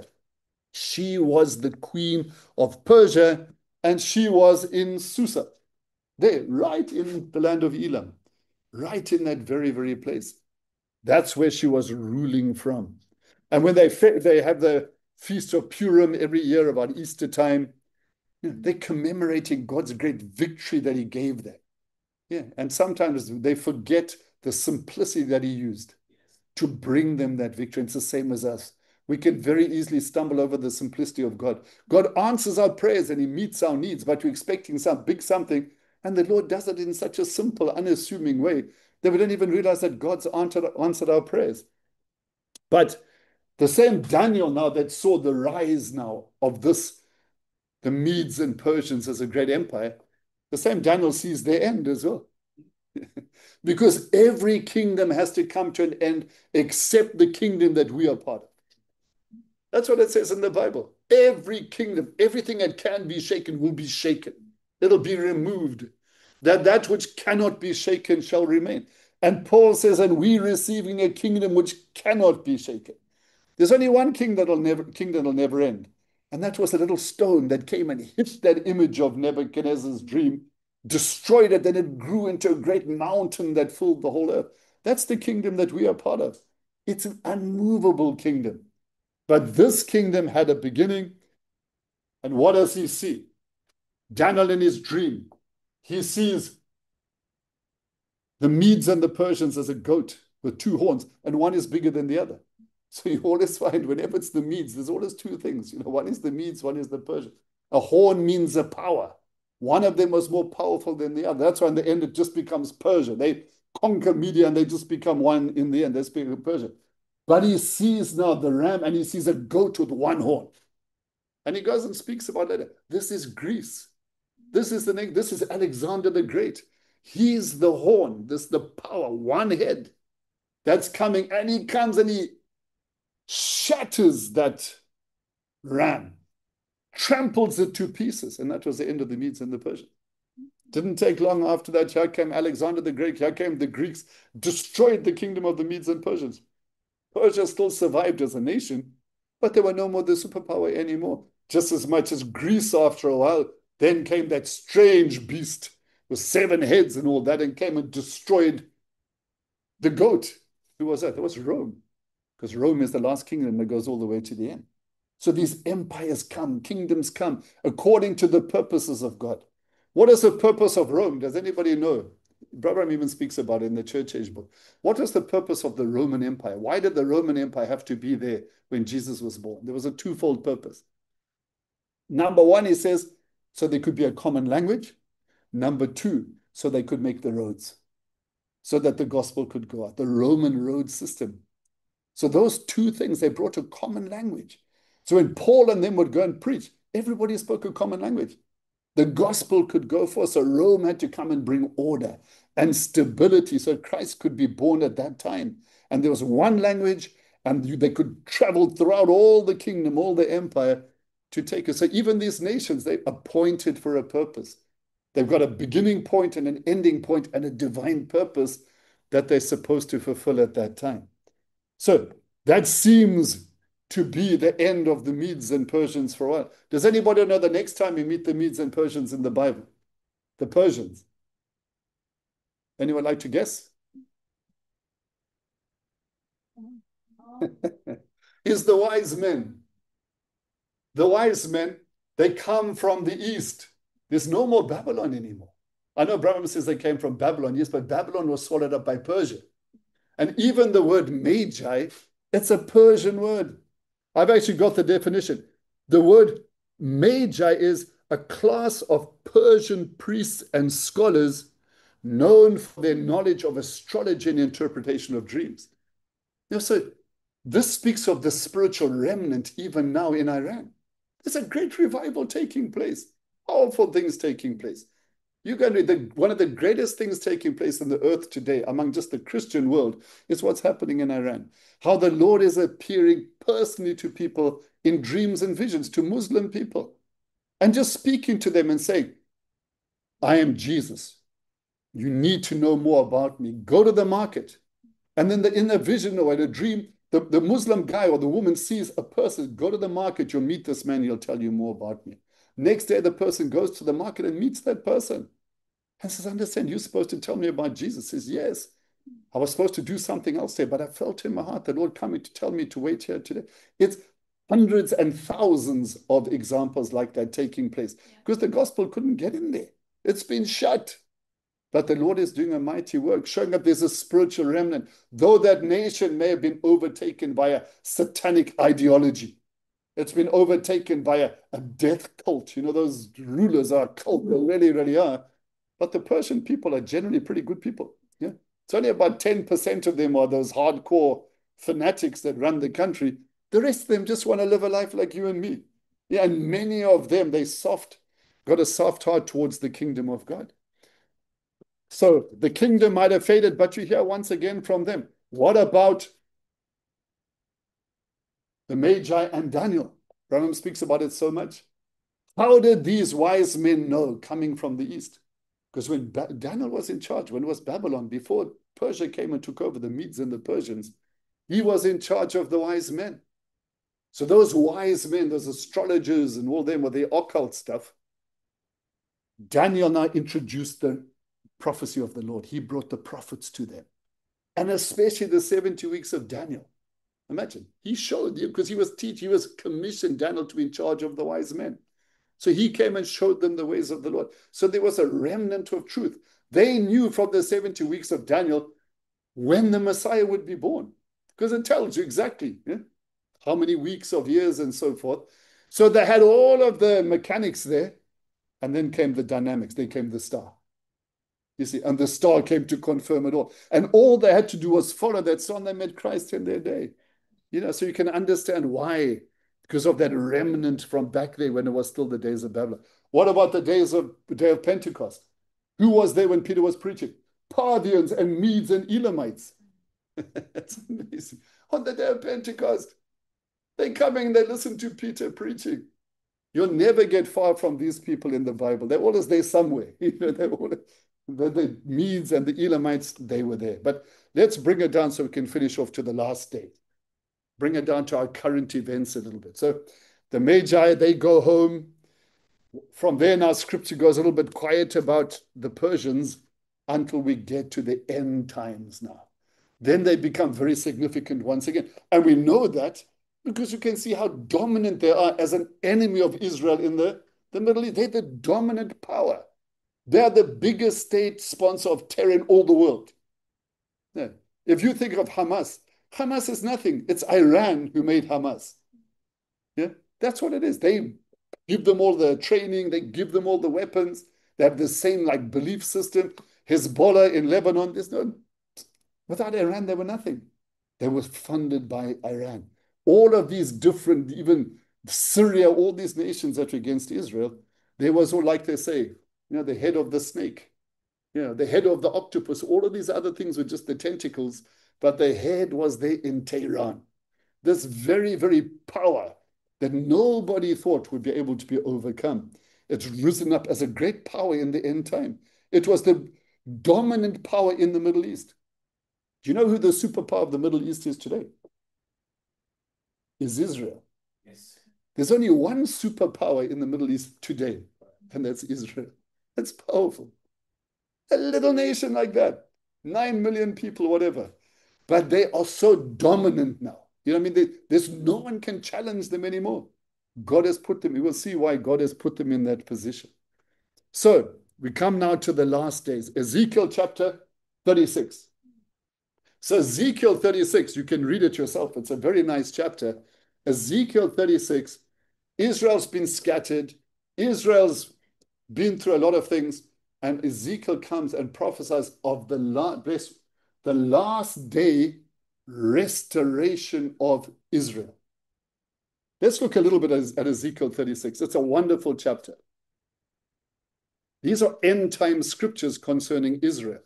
She was the queen of Persia, and she was in Susa, there, right in the land of Elam, right in that very, very place. That's where she was ruling from. And when they, they have the Feast of Purim every year about Easter time, you know, they're commemorating God's great victory that he gave them. Yeah, and sometimes they forget the simplicity that he used to bring them that victory. It's the same as us. we can very easily stumble over the simplicity of God. God answers our prayers and he meets our needs, but we're expecting some big something. And the Lord does it in such a simple, unassuming way that we don't even realize that God's answered, answered our prayers. But the same Daniel now that saw the rise now of this, the Medes and Persians as a great empire, the same Daniel sees their end as well. Because every kingdom has to come to an end except the kingdom that we are part of. That's what it says in the Bible. Every kingdom, everything that can be shaken will be shaken. It'll be removed. That that which cannot be shaken shall remain. And Paul says, and we receiving a kingdom which cannot be shaken. There's only one king that'll never, king that'll never end. And that was a little stone that came and hit that image of Nebuchadnezzar's dream, destroyed it, then it grew into a great mountain that filled the whole earth. That's the kingdom that we are part of. It's an unmovable kingdom. But this kingdom had a beginning. And what does he see? Daniel in his dream, he sees the Medes and the Persians as a goat with two horns, and one is bigger than the other. So you always find whenever it's the Medes, there's always two things. You know, one is the Medes, one is the Persians. A horn means a power. One of them was more powerful than the other. That's why in the end it just becomes Persia. They conquer Media and they just become one in the end. They speak of Persia. But he sees now the ram and he sees a goat with one horn. And he goes and speaks about it. This is Greece. This is the name. This is Alexander the Great. He's the horn. This is the power, one head that's coming. And he comes and he shatters that ram, tramples it to pieces. And that was the end of the Medes and the Persians. Didn't take long after that. Here came Alexander the Great. Here came the Greeks, destroyed the kingdom of the Medes and Persians. Persia still survived as a nation, but they were no more the superpower anymore. Just as much as Greece after a while, then came that strange beast with seven heads and all that and came and destroyed the goat. Who was that? That was Rome, because Rome is the last kingdom that goes all the way to the end. So these empires come, kingdoms come, according to the purposes of God. What is the purpose of Rome? Does anybody know? Brother even speaks about it in the Church Age book. What was the purpose of the Roman Empire? Why did the Roman Empire have to be there when Jesus was born? There was a twofold purpose. Number one, he says, so there could be a common language. Number two, so they could make the roads, so that the gospel could go out, the Roman road system. So those two things, they brought a common language. So when Paul and them would go and preach, everybody spoke a common language. The gospel could go forth, so Rome had to come and bring order and stability so Christ could be born at that time. And there was one language, and they could travel throughout all the kingdom, all the empire to take it. So even these nations, they appointed for a purpose. They've got a beginning point and an ending point and a divine purpose that they're supposed to fulfill at that time. So that seems to be the end of the Medes and Persians for a while. Does anybody know the next time we meet the Medes and Persians in the Bible? The Persians. Anyone like to guess? Is the wise men. The wise men, they come from the east. There's no more Babylon anymore. I know Abraham says they came from Babylon, yes, but Babylon was swallowed up by Persia. And even the word Magi, it's a Persian word. I've actually got the definition. The word Magi is a class of Persian priests and scholars known for their knowledge of astrology and interpretation of dreams. You know, so this speaks of the spiritual remnant even now in Iran. There's a great revival taking place, powerful things taking place. You're going to the one of the greatest things taking place on the earth today among just the Christian world is what's happening in Iran. How the Lord is appearing personally to people in dreams and visions, to Muslim people, and just speaking to them and saying, I am Jesus. You need to know more about me. Go to the market. And then the, in a vision or in a dream, the, the Muslim guy or the woman sees a person, go to the market, you'll meet this man, he'll tell you more about me. Next day, the person goes to the market and meets that person. And says, understand, you're supposed to tell me about Jesus. Says, yes, I was supposed to do something else there, but I felt in my heart the Lord coming to tell me to wait here today. It's hundreds and thousands of examples like that taking place because the gospel couldn't get in there. It's been shut. But the Lord is doing a mighty work, showing that there's a spiritual remnant, though that nation may have been overtaken by a satanic ideology. It's been overtaken by a, a death cult. You know, those rulers are a cult. They really, really are. But the Persian people are generally pretty good people. Yeah. It's only about ten percent of them are those hardcore fanatics that run the country. The rest of them just want to live a life like you and me. Yeah, and many of them, they soft, got a soft heart towards the kingdom of God. So the kingdom might have faded, but you hear once again from them. What about the Magi and Daniel? Branham speaks about it so much. How did these wise men know coming from the east? Because when ba Daniel was in charge, when it was Babylon, before Persia came and took over, the Medes and the Persians, he was in charge of the wise men. So those wise men, those astrologers and all them with their occult stuff, Daniel now introduced the prophecy of the Lord. He brought the prophets to them. And especially the seventy weeks of Daniel. Imagine, he showed you, because he was teach, he was commissioned Daniel to be in charge of the wise men. So he came and showed them the ways of the Lord. So there was a remnant of truth. They knew from the seventy weeks of Daniel when the Messiah would be born, because it tells you exactly yeah, how many weeks of years and so forth. So they had all of the mechanics there, and then came the dynamics. Then came the star. You see, and the star came to confirm it all. And all they had to do was follow that star, and they met Christ in their day. You know, so you can understand why, because of that remnant from back there when it was still the days of Babylon. What about the days of the day of Pentecost? Who was there when Peter was preaching? Parthians and Medes and Elamites. That's amazing. On the day of Pentecost, they come in, they listen to Peter preaching. You'll never get far from these people in the Bible. They're always there somewhere. You know, they're always, the, the Medes and the Elamites, they were there. But let's bring it down so we can finish off to the last day. Bring it down to our current events a little bit. So the Magi, they go home. From there now, scripture goes a little bit quiet about the Persians until we get to the end times now. Then they become very significant once again. And we know that because you can see how dominant they are as an enemy of Israel in the, the Middle East. They're the dominant power. They're the biggest state sponsor of terror in all the world. Yeah. If you think of Hamas, Hamas is nothing. It's Iran who made Hamas. Yeah, that's what it is. They give them all the training. They give them all the weapons. They have the same like belief system. Hezbollah in Lebanon, there's no, without Iran, they were nothing. They were funded by Iran. All of these different, even Syria, all these nations that were against Israel, there was all, like they say, you know, the head of the snake, you know, the head of the octopus, all of these other things were just the tentacles, but the head was there in Tehran. This very, very power that nobody thought would be able to be overcome. It's risen up as a great power in the end time. It was the dominant power in the Middle East. Do you know who the superpower of the Middle East is today? Is Israel. Yes. There's only one superpower in the Middle East today, and that's Israel. That's powerful. A little nation like that, nine million people, whatever. But they are so dominant now. You know what I mean? They, there's no one can challenge them anymore. God has put them, you will see why God has put them in that position. So we come now to the last days. Ezekiel chapter thirty-six. So Ezekiel thirty-six, you can read it yourself. It's a very nice chapter. Ezekiel thirty-six, Israel's been scattered. Israel's been through a lot of things. And Ezekiel comes and prophesies of the last, the last day restoration of Israel. Let's look a little bit at Ezekiel thirty-six. It's a wonderful chapter. These are end time scriptures concerning Israel.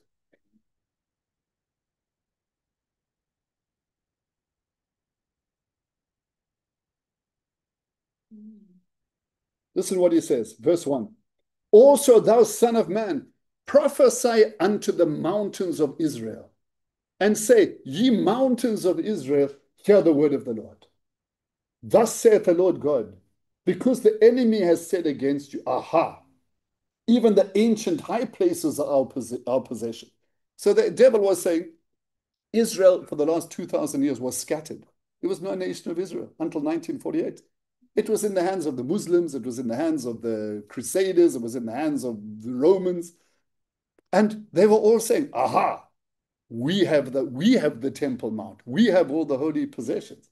Listen to what he says, verse one. Also, thou son of man, prophesy unto the mountains of Israel, and say, ye mountains of Israel, hear the word of the Lord. Thus saith the Lord God, because the enemy has said against you, aha, even the ancient high places are our, poss our possession. So the devil was saying, Israel for the last two thousand years was scattered. There was no nation of Israel until nineteen forty-eight. It was in the hands of the Muslims. It was in the hands of the Crusaders. It was in the hands of the Romans. And they were all saying, aha, we have the, we have the Temple Mount. We have all the holy possessions.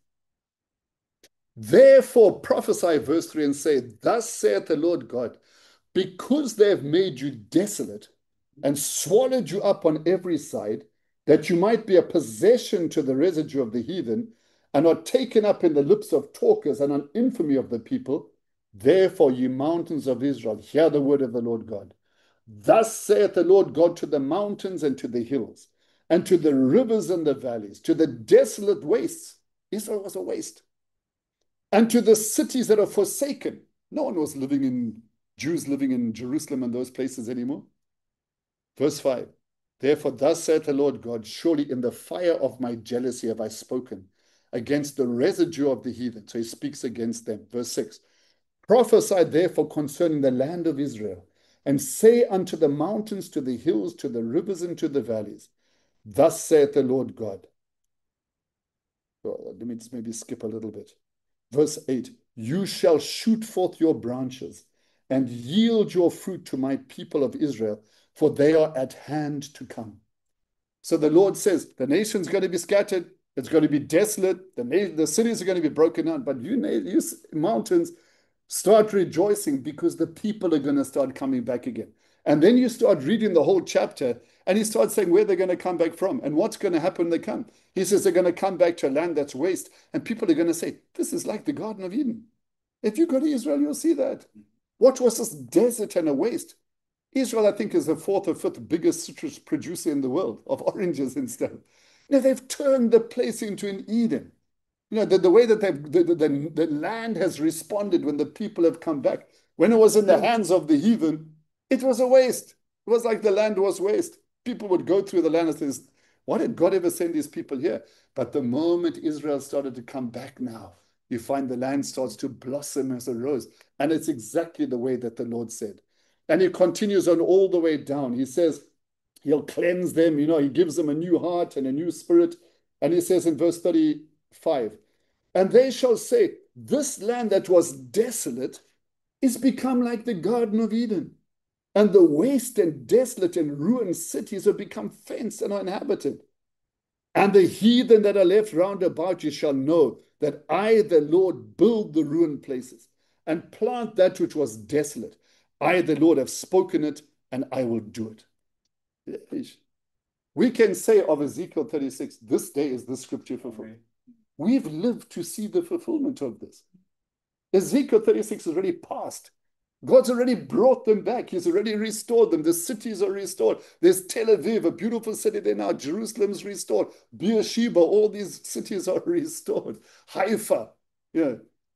Therefore prophesy, verse three, and say, thus saith the Lord God, because they have made you desolate and swallowed you up on every side, that you might be a possession to the residue of the heathen, and are taken up in the lips of talkers and an infamy of the people. Therefore, ye mountains of Israel, hear the word of the Lord God. Thus saith the Lord God to the mountains and to the hills, and to the rivers and the valleys, to the desolate wastes. Israel was a waste. And to the cities that are forsaken. No one was living in, Jews living in Jerusalem and those places anymore. Verse five, therefore thus saith the Lord God, surely in the fire of my jealousy have I spoken against the residue of the heathen. So he speaks against them. Verse six, prophesy therefore concerning the land of Israel, and say unto the mountains, to the hills, to the rivers, and to the valleys, thus saith the Lord God. Well, let me just maybe skip a little bit. Verse eight, you shall shoot forth your branches and yield your fruit to my people of Israel, for they are at hand to come. So the Lord says, the nation's going to be scattered, it's going to be desolate, the, the cities are going to be broken down, but you, you mountains, start rejoicing because the people are going to start coming back again. And then you start reading the whole chapter, and he starts saying where they're going to come back from and what's going to happen when they come. He says they're going to come back to a land that's waste, and people are going to say, this is like the Garden of Eden. If you go to Israel, you'll see that. What was this desert and a waste? Israel, I think, is the fourth or fifth biggest citrus producer in the world of oranges and stuff. Now, they've turned the place into an Eden. You know, the, the way that they've, the, the, the land has responded when the people have come back. When it was in the hands of the heathen, it was a waste. It was like the land was waste. People would go through the land and say, why did God ever send these people here? But the moment Israel started to come back now, you find the land starts to blossom as a rose. And it's exactly the way that the Lord said. And he continues on all the way down. He says, he'll cleanse them. You know, he gives them a new heart and a new spirit. And he says in verse thirty-five, and they shall say, this land that was desolate is become like the Garden of Eden. And the waste and desolate and ruined cities have become fenced and are inhabited. And the heathen that are left round about you shall know that I, the Lord, build the ruined places and plant that which was desolate. I, the Lord, have spoken it, and I will do it. We can say of Ezekiel thirty-six, this day is the scripture fulfilled. We've lived to see the fulfillment of this. Ezekiel thirty-six is already past. God's already brought them back. He's already restored them. The cities are restored. There's Tel Aviv, a beautiful city there now. Jerusalem's restored. Beersheba, all these cities are restored. Haifa, yeah.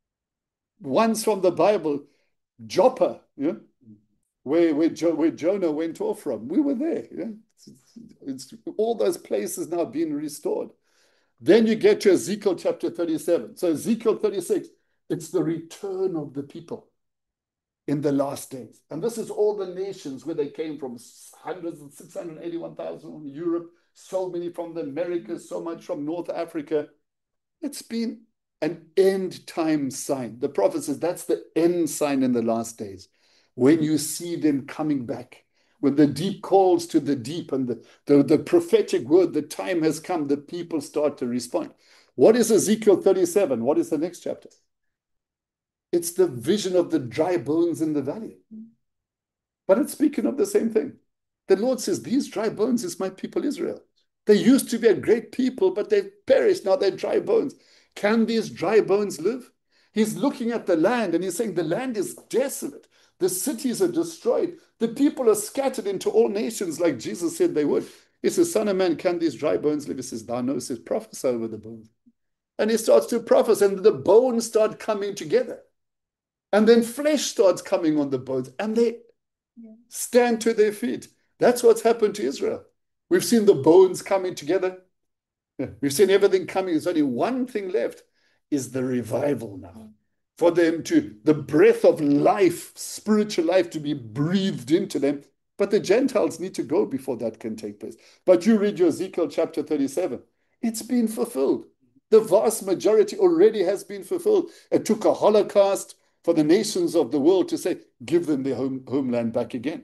Ones from the Bible, Joppa, yeah, where, where, jo where Jonah went off from. We were there. Yeah? It's, it's, all those places now being restored. Then you get to Ezekiel chapter thirty-seven. So Ezekiel thirty-six, it's the return of the people in the last days. And this is all the nations where they came from, hundreds and six hundred eighty-one thousand from Europe, so many from the Americas, so much from North Africa. It's been an end time sign. The prophet says that's the end sign in the last days, when you see them coming back. When the deep calls to the deep and the, the, the prophetic word, the time has come, the people start to respond. What is Ezekiel thirty-seven? What is the next chapter? It's the vision of the dry bones in the valley. But it's speaking of the same thing. The Lord says, these dry bones is my people Israel. They used to be a great people, but they've perished. Now they're dry bones. Can these dry bones live? He's looking at the land and he's saying the land is desolate. The cities are destroyed. The people are scattered into all nations like Jesus said they would. He says, son of man, can these dry bones live? He says, thou knowest, says, prophesy over the bones. And he starts to prophesy and the bones start coming together. And then flesh starts coming on the bones and they yeah. stand to their feet. That's what's happened to Israel. We've seen the bones coming together. Yeah. We've seen everything coming. There's only one thing left, is the revival now. For them to, the breath of life, spiritual life to be breathed into them. But the Gentiles need to go before that can take place. But you read your Ezekiel chapter thirty-seven. It's been fulfilled. The vast majority already has been fulfilled. It took a Holocaust for the nations of the world to say, give them their home, homeland back again.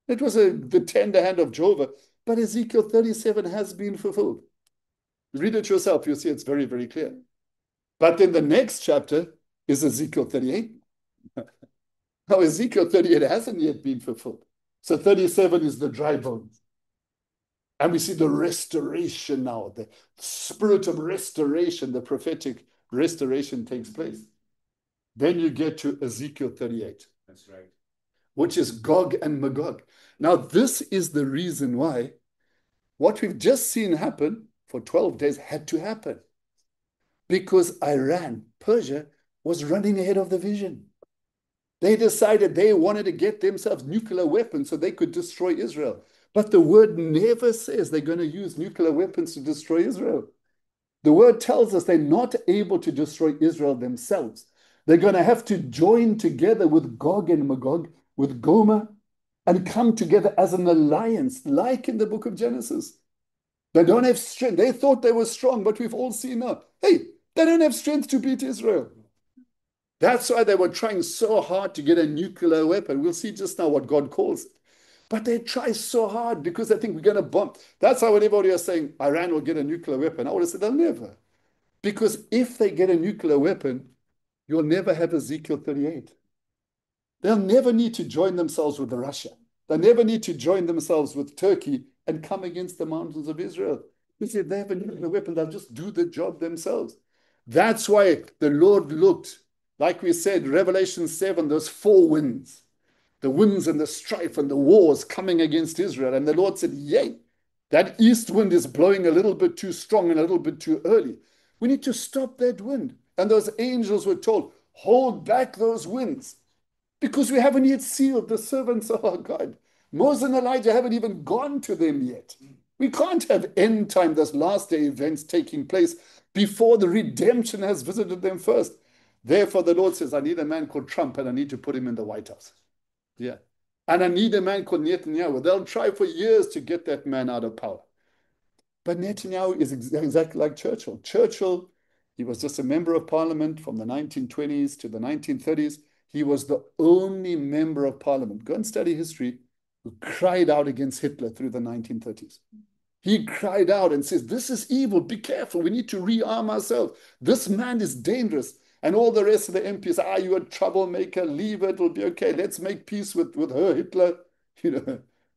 It was a, the tender hand of Jehovah. But Ezekiel thirty-seven has been fulfilled. Read it yourself. You'll see it's very, very clear. But then the next chapter is Ezekiel thirty-eight. Now, Ezekiel thirty-eight hasn't yet been fulfilled. So thirty-seven is the dry bones. And we see the restoration now, the spirit of restoration, the prophetic restoration takes place. Then you get to Ezekiel thirty-eight. That's right. Which is Gog and Magog. Now, this is the reason why what we've just seen happen for twelve days had to happen. Because Iran, Persia, was running ahead of the vision. They decided they wanted to get themselves nuclear weapons so they could destroy Israel. But the word never says they're going to use nuclear weapons to destroy Israel. The word tells us they're not able to destroy Israel themselves. They're going to have to join together with Gog and Magog, with Gomer, and come together as an alliance, like in the book of Genesis. They don't have strength. They thought they were strong, but we've all seen now. Hey, they don't have strength to beat Israel. That's why they were trying so hard to get a nuclear weapon. We'll see just now what God calls it. But they try so hard because they think we're going to bomb. That's how everybody is saying Iran will get a nuclear weapon. I would have said they'll never. Because if they get a nuclear weapon, you'll never have Ezekiel thirty-eight. They'll never need to join themselves with Russia. They'll never need to join themselves with Turkey and come against the mountains of Israel. Because if they have a nuclear weapon, they'll just do the job themselves. That's why the Lord looked, like we said, Revelation seven, those four winds. The winds and the strife and the wars coming against Israel. And the Lord said, yay, that east wind is blowing a little bit too strong and a little bit too early. We need to stop that wind. And those angels were told, hold back those winds because we haven't yet sealed the servants of our God. Moses and Elijah haven't even gone to them yet. We can't have end time, those last day events taking place before the redemption has visited them first. Therefore, the Lord says, I need a man called Trump and I need to put him in the White House. Yeah. And I need a man called Netanyahu. They'll try for years to get that man out of power. But Netanyahu is ex exactly like Churchill. Churchill, he was just a member of parliament from the nineteen twenties to the nineteen thirties. He was the only member of parliament, go and study history, who cried out against Hitler through the nineteen thirties. He cried out and says, this is evil, be careful, we need to rearm ourselves. This man is dangerous. And all the rest of the M Ps, ah, you're a troublemaker, leave it, it'll be okay. Let's make peace with, with her, Hitler. You know.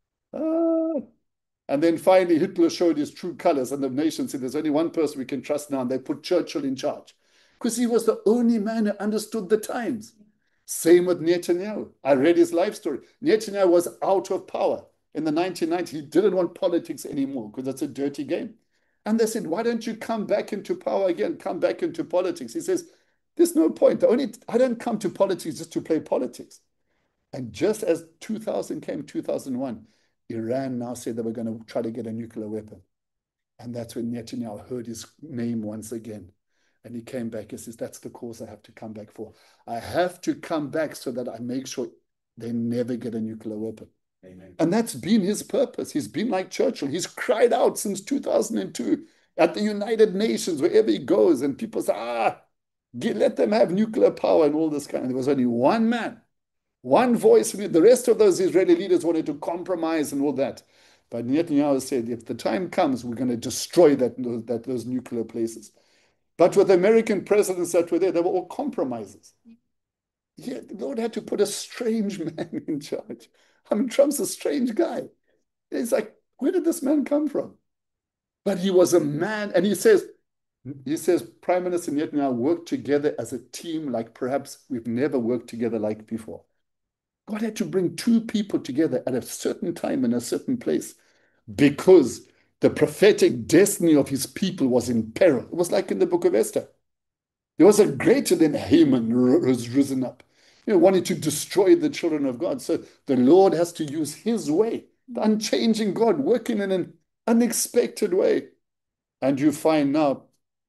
Ah. And then finally, Hitler showed his true colors, and the nation said, there's only one person we can trust now, and they put Churchill in charge. Because he was the only man who understood the times. Same with Netanyahu. I read his life story. Netanyahu was out of power in the nineteen nineties. He didn't want politics anymore because it's a dirty game. And they said, why don't you come back into power again? Come back into politics. He says, there's no point. The only, I don't come to politics just to play politics. And just as two thousand came, two thousand one, Iran now said they were going to try to get a nuclear weapon. And that's when Netanyahu heard his name once again. And he came back and says, that's the cause I have to come back for. I have to come back so that I make sure they never get a nuclear weapon. Amen. And that's been his purpose. He's been like Churchill. He's cried out since two thousand two at the United Nations, wherever he goes. And people say, ah, Get, let them have nuclear power and all this kind of. There was only one man, one voice. The rest of those Israeli leaders wanted to compromise and all that. But Netanyahu said, if the time comes, we're going to destroy that, that those nuclear places. But with American presidents that were there, they were all compromises. Yeah, the Lord had to put a strange man in charge. I mean, Trump's a strange guy. It's like, where did this man come from? But he was a man, and he says, He says, Prime Minister Netanyahu worked together as a team like perhaps we've never worked together like before. God had to bring two people together at a certain time in a certain place because the prophetic destiny of his people was in peril. It was like in the book of Esther. There was a greater than Haman who's risen up, you know, wanting to destroy the children of God. So the Lord has to use his way, the unchanging God working in an unexpected way. And you find now,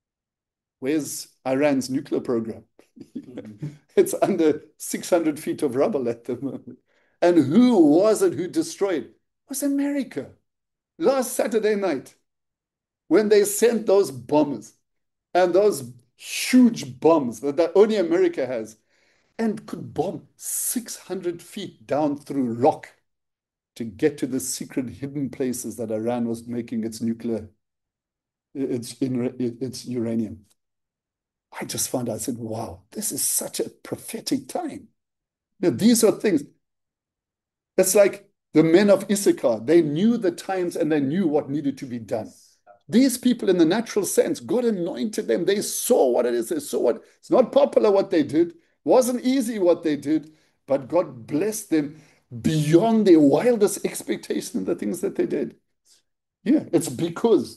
where's Iran's nuclear program? It's under six hundred feet of rubble at the moment. And who was it who destroyed? It was America. Last Saturday night, when they sent those bombers and those huge bombs that, that only America has and could bomb six hundred feet down through rock. to get to the secret hidden places that Iran was making its nuclear, its, its uranium. I just found out, I said, wow, this is such a prophetic time. You know, these are things. It's like the men of Issachar. They knew the times and they knew what needed to be done. These people, in the natural sense, God anointed them. They saw what it is. They saw what, it's not popular what they did. Wasn't easy what they did, but God blessed them beyond their wildest expectation in the things that they did. Yeah, it's because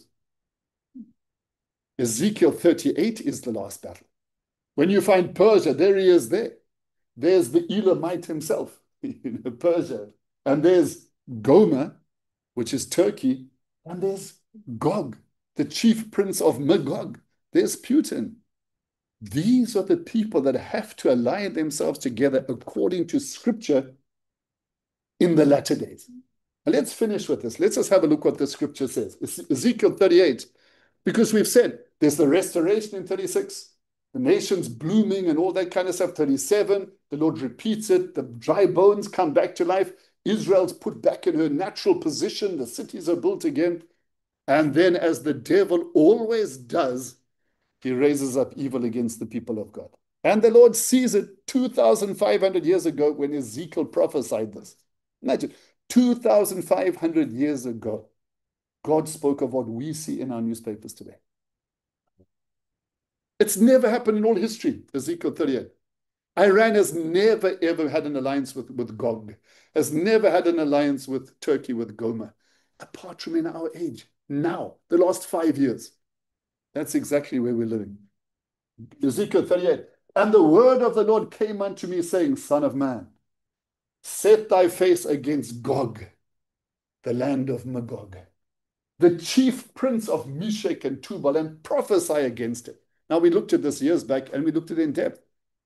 Ezekiel thirty-eight is the last battle. When you find Persia, there he is there. There's the Elamite himself, Persia. And there's Gomer, which is Turkey. And there's Gog, the chief prince of Magog. There's Putin. These are the people that have to align themselves together according to scripture in the latter days. And let's finish with this. Let's just have a look what the scripture says. Ezekiel thirty-eight, because we've said there's the restoration in thirty-six, the nation's blooming and all that kind of stuff. thirty-seven, the Lord repeats it. The dry bones come back to life. Israel's put back in her natural position. The cities are built again. And then, as the devil always does, he raises up evil against the people of God. And the Lord sees it two thousand five hundred years ago when Ezekiel prophesied this. Imagine, two thousand five hundred years ago, God spoke of what we see in our newspapers today. It's never happened in all history, Ezekiel thirty-eight. Iran has never, ever had an alliance with, with Gog, has never had an alliance with Turkey, with Gomer, apart from in our age. Now, the last five years. That's exactly where we're living. Ezekiel thirty-eight. And the word of the Lord came unto me, saying, Son of man, set thy face against Gog, the land of Magog, the chief prince of Meshech and Tubal, and prophesy against it. Now, we looked at this years back, and we looked at it in depth.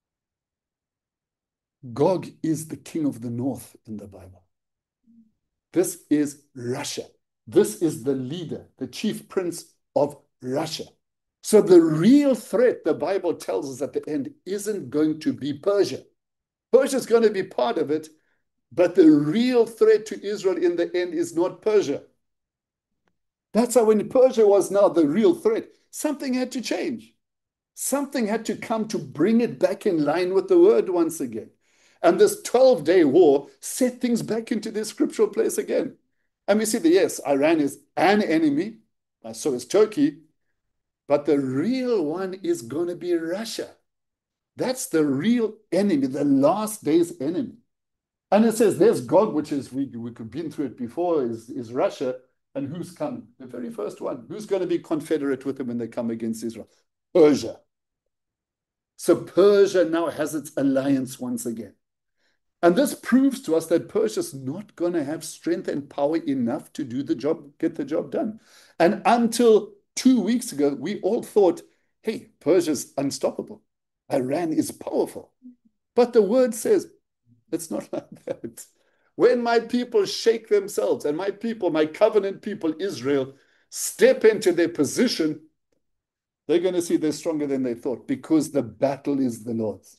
Gog is the king of the north in the Bible. This is Russia. This is the leader, the chief prince of Russia. So the real threat, the Bible tells us at the end, isn't going to be Persia. Persia is going to be part of it, but the real threat to Israel in the end is not Persia. That's how when Persia was now the real threat, something had to change. Something had to come to bring it back in line with the word once again. And this twelve-day war set things back into their scriptural place again. And we see that, yes, Iran is an enemy, so is Turkey, but the real one is going to be Russia. That's the real enemy, the last day's enemy. And it says there's Gog, which is, we, we could been through it before, is, is Russia. And who's come? The very first one. Who's going to be confederate with them when they come against Israel? Persia. So Persia now has its alliance once again. And this proves to us that Persia's not going to have strength and power enough to do the job, get the job done. And until two weeks ago, we all thought, hey, Persia's unstoppable. Iran is powerful. But the word says, it's not like that. When my people shake themselves, and my people, my covenant people, Israel, step into their position, they're going to see they're stronger than they thought, because the battle is the Lord's.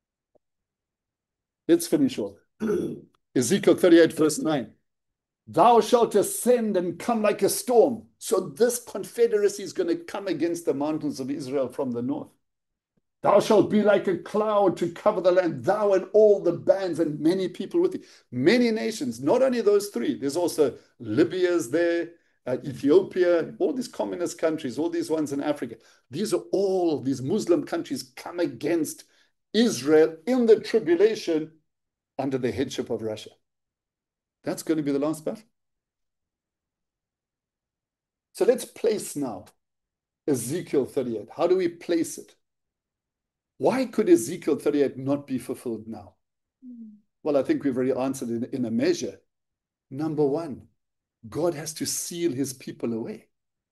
Let's finish off. Ezekiel thirty-eight, verse nine. Thou shalt ascend and come like a storm. So this confederacy is going to come against the mountains of Israel from the north. Thou shalt be like a cloud to cover the land, thou and all the bands and many people with thee. Many nations, not only those three. There's also Libya's there, uh, Ethiopia, all these communist countries, all these ones in Africa. These are all, these Muslim countries come against Israel in the tribulation under the headship of Russia. That's going to be the last battle. So let's place now Ezekiel thirty-eight. How do we place it? Why could Ezekiel thirty-eight not be fulfilled now? Mm. Well, I think we've already answered in, in a measure. Number one, God has to seal his people away.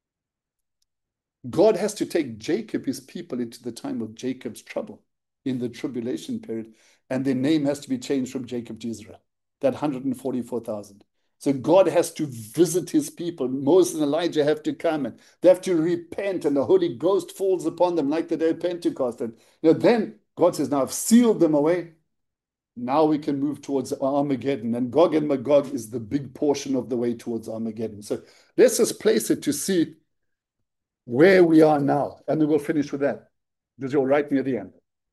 God has to take Jacob, his people, into the time of Jacob's trouble, in the tribulation period, and their name has to be changed from Jacob to Israel, that one hundred forty-four thousand. So God has to visit his people. Moses and Elijah have to come, and they have to repent, and the Holy Ghost falls upon them like the day of Pentecost. And you know, then God says, now I've sealed them away. Now we can move towards Armageddon, and Gog and Magog is the big portion of the way towards Armageddon. So let's just place it to see where we are now, and then we'll finish with that, because you're right near the end.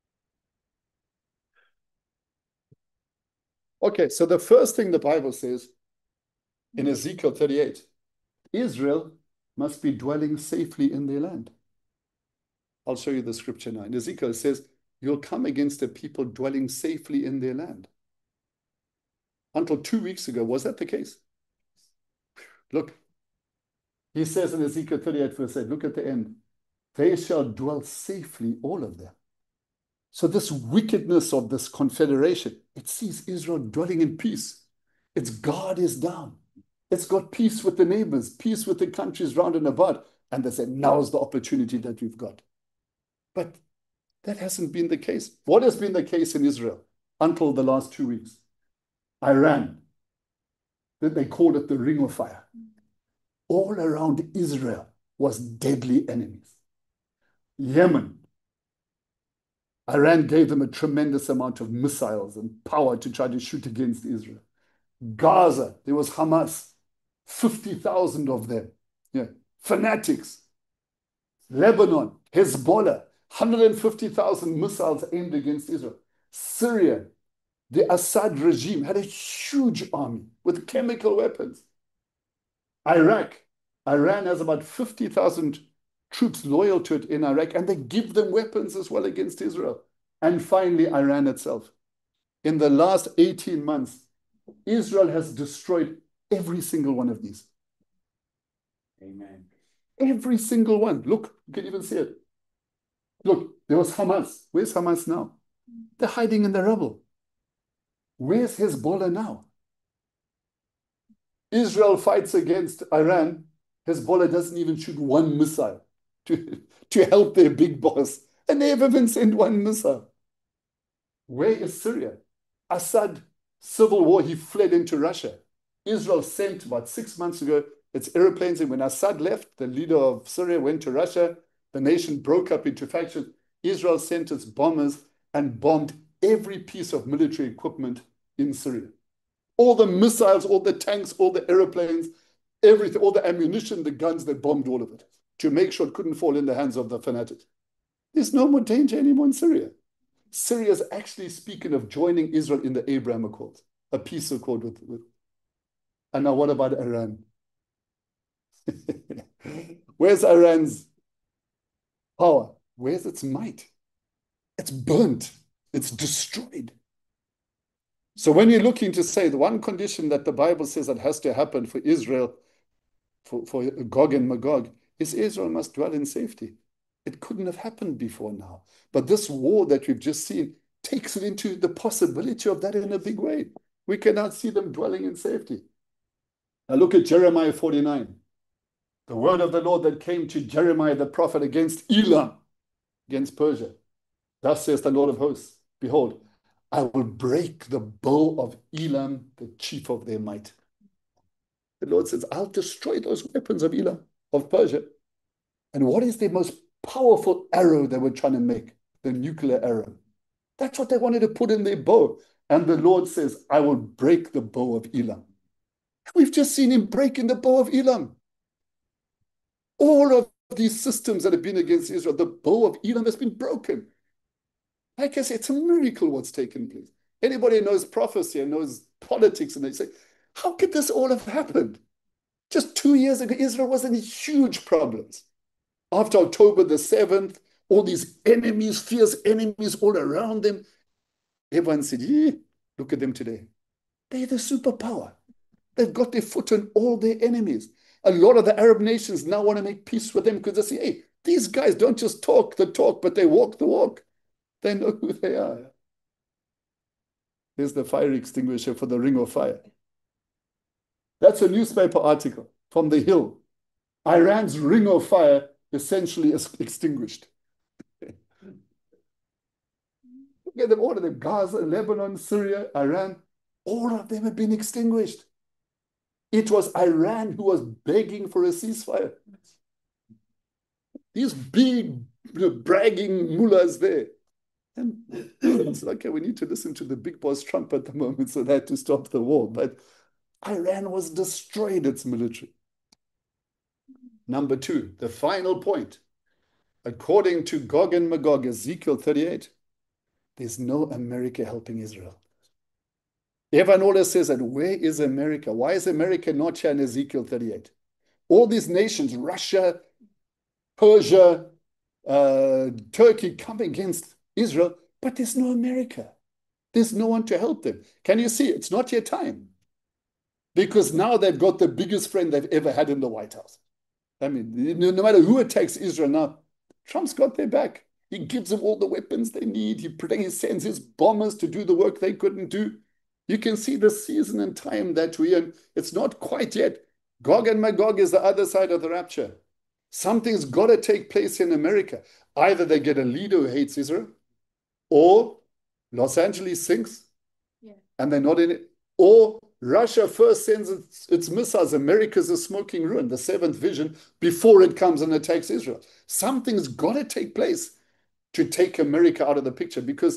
Okay, so the first thing the Bible says in Ezekiel thirty-eight, Israel must be dwelling safely in their land. I'll show you the scripture now. In Ezekiel, it says, you'll come against a people dwelling safely in their land. Until two weeks ago, was that the case? Look, he says in Ezekiel thirty-eight, verse eight, look at the end. They shall dwell safely, all of them. So this wickedness of this confederation, it sees Israel dwelling in peace. Its guard is down. It's got peace with the neighbors, peace with the countries round and about. And they say, now's the opportunity that we've got. But that hasn't been the case. What has been the case in Israel until the last two weeks? Iran, that they called it the Ring of Fire. All around Israel was deadly enemies. Yemen, Iran gave them a tremendous amount of missiles and power to try to shoot against Israel. Gaza, there was Hamas, fifty thousand of them, yeah, fanatics. Lebanon, Hezbollah, one hundred fifty thousand missiles aimed against Israel. Syria, the Assad regime had a huge army with chemical weapons. Iraq, Iran has about fifty thousand troops loyal to it in Iraq, and they give them weapons as well against Israel. And finally, Iran itself. In the last eighteen months, Israel has destroyed every single one of these. Amen. Every single one. Look, you can even see it. Look, there was Hamas. Where's Hamas now? They're hiding in the rubble. Where's Hezbollah now? Israel fights against Iran. Hezbollah doesn't even shoot one missile to, to help their big boss. And they haven't sent one missile. Where is Syria? Assad, civil war, he fled into Russia. Israel sent about six months ago its airplanes, and when Assad left, the leader of Syria went to Russia. The nation broke up into factions. Israel sent its bombers and bombed every piece of military equipment in Syria. All the missiles, all the tanks, all the airplanes, everything, all the ammunition, the guns, they bombed all of it to make sure it couldn't fall in the hands of the fanatics. There's no more danger anymore in Syria. Syria is actually speaking of joining Israel in the Abraham Accords, a peace accord with, with. And now what about Iran? Where's Iran's power? Where's its might? It's burnt. It's destroyed. So when you're looking to say the one condition that the Bible says that has to happen for Israel, for, for Gog and Magog, is Israel must dwell in safety. It couldn't have happened before now. But this war that we've just seen takes it into the possibility of that in a big way. We cannot see them dwelling in safety. Now look at Jeremiah forty-nine. The word of the Lord that came to Jeremiah the prophet against Elam, against Persia. Thus says the Lord of hosts, behold, I will break the bow of Elam, the chief of their might. The Lord says, I'll destroy those weapons of Elam, of Persia. And what is the most powerful arrow they were trying to make? The nuclear arrow. That's what they wanted to put in their bow. And the Lord says, I will break the bow of Elam. We've just seen him breaking the bow of Elam. All of these systems that have been against Israel, the bow of Elam has been broken. Like I say, it's a miracle what's taken place. Anybody who knows prophecy and knows politics, and they say, how could this all have happened? Just two years ago, Israel was in huge problems. After October the seventh, all these enemies, fierce enemies all around them. Everyone said, yeah, look at them today. They're the superpower. They've got their foot on all their enemies. A lot of the Arab nations now want to make peace with them because they say, hey, these guys don't just talk the talk, but they walk the walk. They know who they are. There's the fire extinguisher for the Ring of Fire. That's a newspaper article from The Hill. Iran's Ring of Fire essentially is extinguished. Look at them, all of them, Gaza, Lebanon, Syria, Iran, all of them have been extinguished. It was Iran who was begging for a ceasefire. These big, you know, bragging mullahs there. And it's like, okay, we need to listen to the big boss Trump at the moment, so they had to stop the war. But Iran was destroyed, its military. Number two, the final point. According to Gog and Magog, Ezekiel thirty-eight, there's no America helping Israel. Everyone always says that, where is America? Why is America not here in Ezekiel thirty-eight? All these nations, Russia, Persia, uh, Turkey, come against Israel, but there's no America. There's no one to help them. Can you see? It's not yet time. Because now they've got the biggest friend they've ever had in the White House. I mean, no, no matter who attacks Israel now, Trump's got their back. He gives them all the weapons they need. He, he sends his bombers to do the work they couldn't do. You can see the season and time that we're in. It's not quite yet. Gog and Magog is the other side of the rapture. Something's got to take place in America. Either they get a leader who hates Israel, or Los Angeles sinks, yeah, and they're not in it, or Russia first sends its, its missiles. America's a smoking ruin, the seventh vision, before it comes and attacks Israel. Something's got to take place to take America out of the picture, because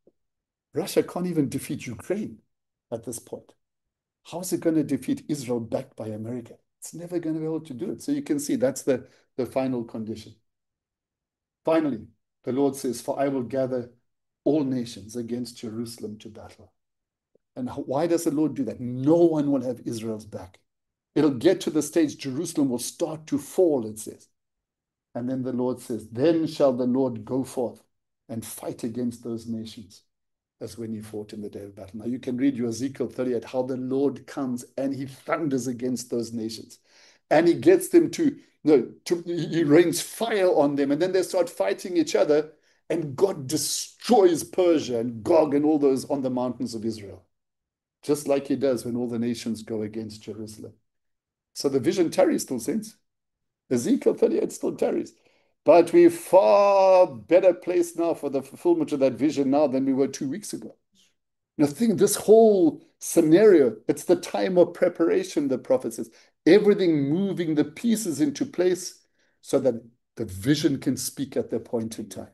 Russia can't even defeat Ukraine at this point. How is it going to defeat Israel backed by America? It's never going to be able to do it. So you can see that's the, the final condition. Finally, the Lord says, for I will gather all nations against Jerusalem to battle. And why does the Lord do that? No one will have Israel's back. It'll get to the stage Jerusalem will start to fall, it says. And then the Lord says, then shall the Lord go forth and fight against those nations, as when he fought in the day of battle. Now you can read your Ezekiel thirty-eight, how the Lord comes and he thunders against those nations. And he gets them to, no, to, he rains fire on them. And then they start fighting each other. And God destroys Persia and Gog and all those on the mountains of Israel. Just like he does when all the nations go against Jerusalem. So the vision tarries still, saints. Ezekiel thirty-eight still tarries. But we're far better placed now for the fulfillment of that vision now than we were two weeks ago. Now think, this whole scenario, it's the time of preparation, the prophet says. Everything moving the pieces into place so that the vision can speak at the appointed time.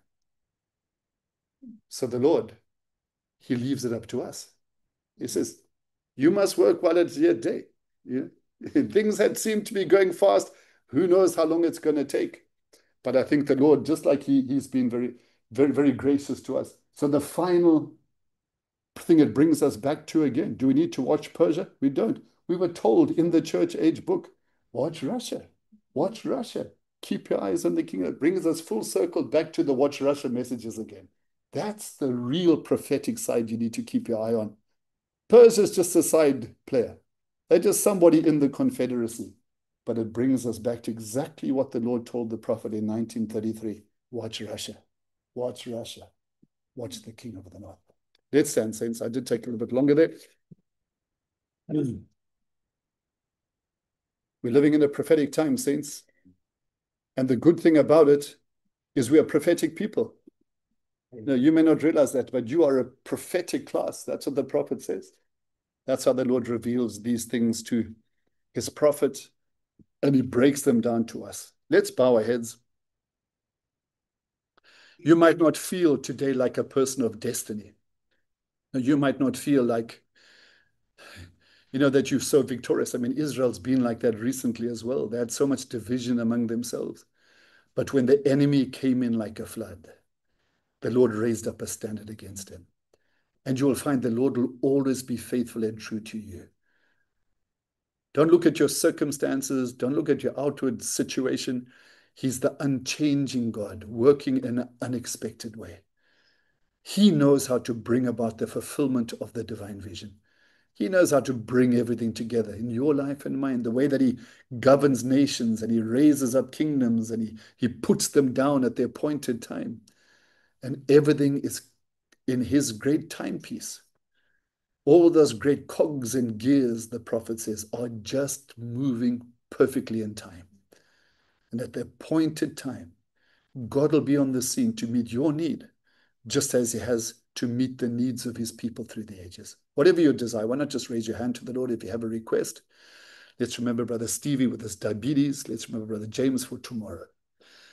So the Lord, he leaves it up to us. He says, you must work while it's yet day. Yeah? Things that seem to be going fast, who knows how long it's going to take. But I think the Lord, just like he, he's been very, very, very gracious to us. So the final thing it brings us back to again, do we need to watch Persia? We don't. We were told in the church age book, watch Russia, watch Russia. Keep your eyes on the king. It brings us full circle back to the watch Russia messages again. That's the real prophetic side you need to keep your eye on. Persia is just a side player. They're just somebody in the Confederacy. But it brings us back to exactly what the Lord told the prophet in nineteen thirty-three. Watch Russia. Watch Russia. Watch the king of the north. Let's stand, saints. I did take a little bit longer there. We're living in a prophetic time, saints. And the good thing about it is we are prophetic people. Now, you may not realize that, but you are a prophetic class. That's what the prophet says. That's how the Lord reveals these things to his prophet, and he breaks them down to us. Let's bow our heads. You might not feel today like a person of destiny. You might not feel like, you know, that you're so victorious. I mean, Israel's been like that recently as well. They had so much division among themselves. But when the enemy came in like a flood, the Lord raised up a standard against him. And you will find the Lord will always be faithful and true to you. Don't look at your circumstances. Don't look at your outward situation. He's the unchanging God, working in an unexpected way. He knows how to bring about the fulfillment of the divine vision. He knows how to bring everything together in your life and mine, the way that he governs nations and he raises up kingdoms and he, he puts them down at the appointed time. And everything is in his great timepiece. All those great cogs and gears, the prophet says, are just moving perfectly in time. And at the appointed time, God will be on the scene to meet your need, just as he has to meet the needs of his people through the ages. Whatever your desire, why not just raise your hand to the Lord if you have a request? Let's remember Brother Stevie with his diabetes. Let's remember Brother James for tomorrow.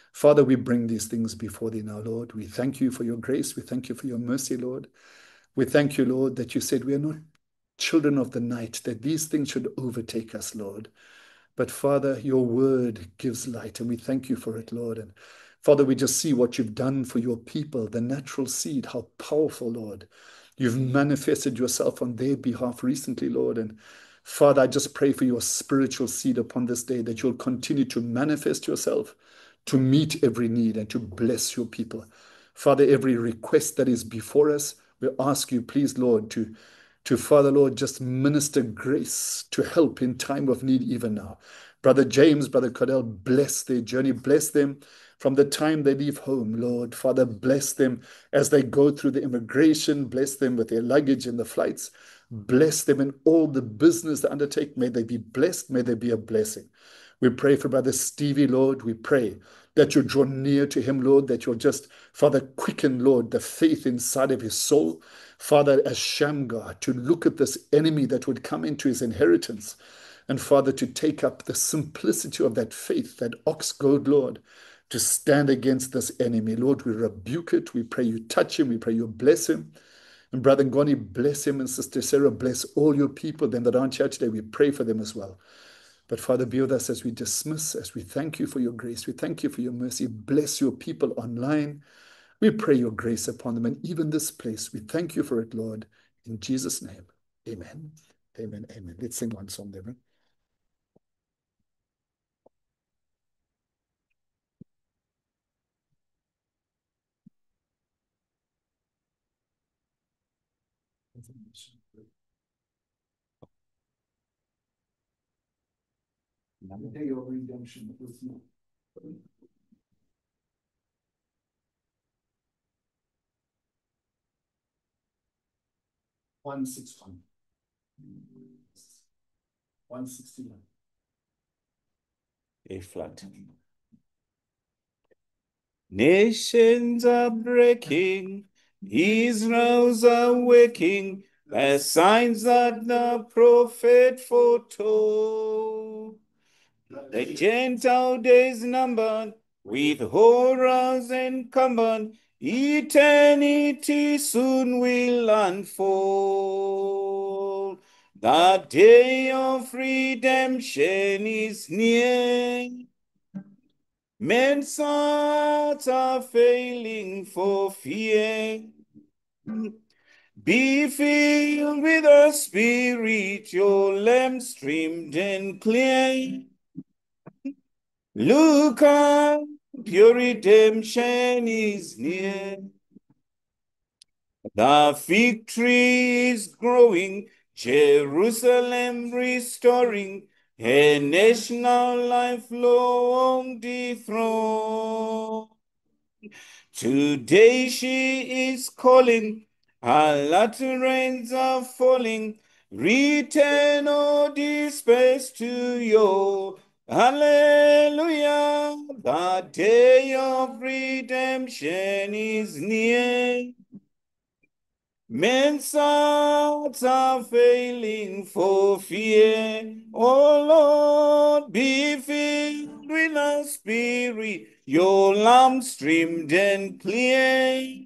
Father, we bring these things before thee now, Lord. We thank you for your grace. We thank you for your mercy, Lord. We thank you, Lord, that you said we are not children of the night, that these things should overtake us, Lord. But Father, your word gives light, and we thank you for it, Lord. And Father, we just see what you've done for your people, the natural seed, how powerful, Lord. You've manifested yourself on their behalf recently, Lord. And Father, I just pray for your spiritual seed upon this day, that you'll continue to manifest yourself, to meet every need, and to bless your people. Father, every request that is before us, we ask you, please, Lord, to to Father, Lord, just minister grace to help in time of need even now. Brother James, Brother Cordell, bless their journey. Bless them from the time they leave home, Lord. Father, bless them as they go through the immigration. Bless them with their luggage and the flights. Bless them in all the business they undertake. May they be blessed. May they be a blessing. We pray for Brother Stevie, Lord. We pray that you draw near to him, Lord, that you'll just, Father, quicken, Lord, the faith inside of his soul. Father, as Shamgar, to look at this enemy that would come into his inheritance. And Father, to take up the simplicity of that faith, that ox goad, Lord, to stand against this enemy. Lord, we rebuke it. We pray you touch him. We pray you bless him. And Brother Ngoni, bless him. And Sister Sarah, bless all your people. Then that aren't here today, we pray for them as well. But Father, be with us as we dismiss, as we thank you for your grace. We thank you for your mercy. Bless your people online. We pray your grace upon them, and even this place. We thank you for it, Lord. In Jesus' name, amen. Amen. Amen. Let's sing one song, Deborah. The day of redemption was not. one sixty-one. one sixty-one. A flat. Nations are breaking, Israel's awaking, the signs that the prophet foretold. The Gentile days numbered, with horrors encumbered, eternity soon will unfold. The day of redemption is near. Men's hearts are failing for fear. Be filled with the Spirit, your lamp streamed and clear. Look up, your redemption is near. The victory is growing, Jerusalem restoring, a national life long dethroned. Today she is calling, her utterance are falling, return or disperse to you. Hallelujah, the day of redemption is near. Men's hearts are failing for fear. Oh Lord, be filled with the Spirit, your lamp streamed and clear.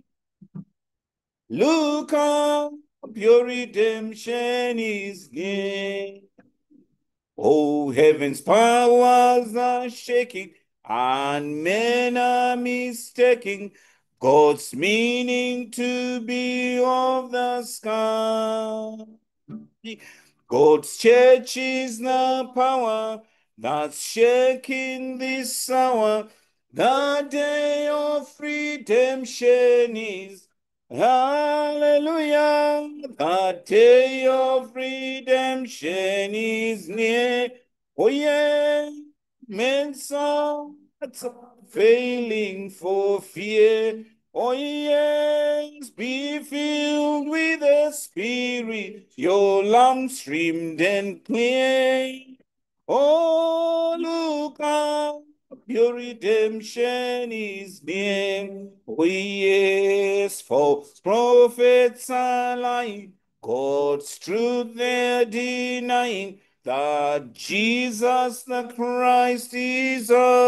Look up, your redemption is near. Oh, heaven's powers are shaking, and men are mistaking God's meaning to be of the sky. God's church is the power that's shaking this hour. The day of redemption is, hallelujah, the day of redemption is near. Oh yeah, men's hearts are failing for fear. Oh yes, be filled with the Spirit, your lamp streamed and clear. Oh, look up, your redemption is near. Oh yes, false prophets are lying, God's truth they're denying. that Jesus the Christ is our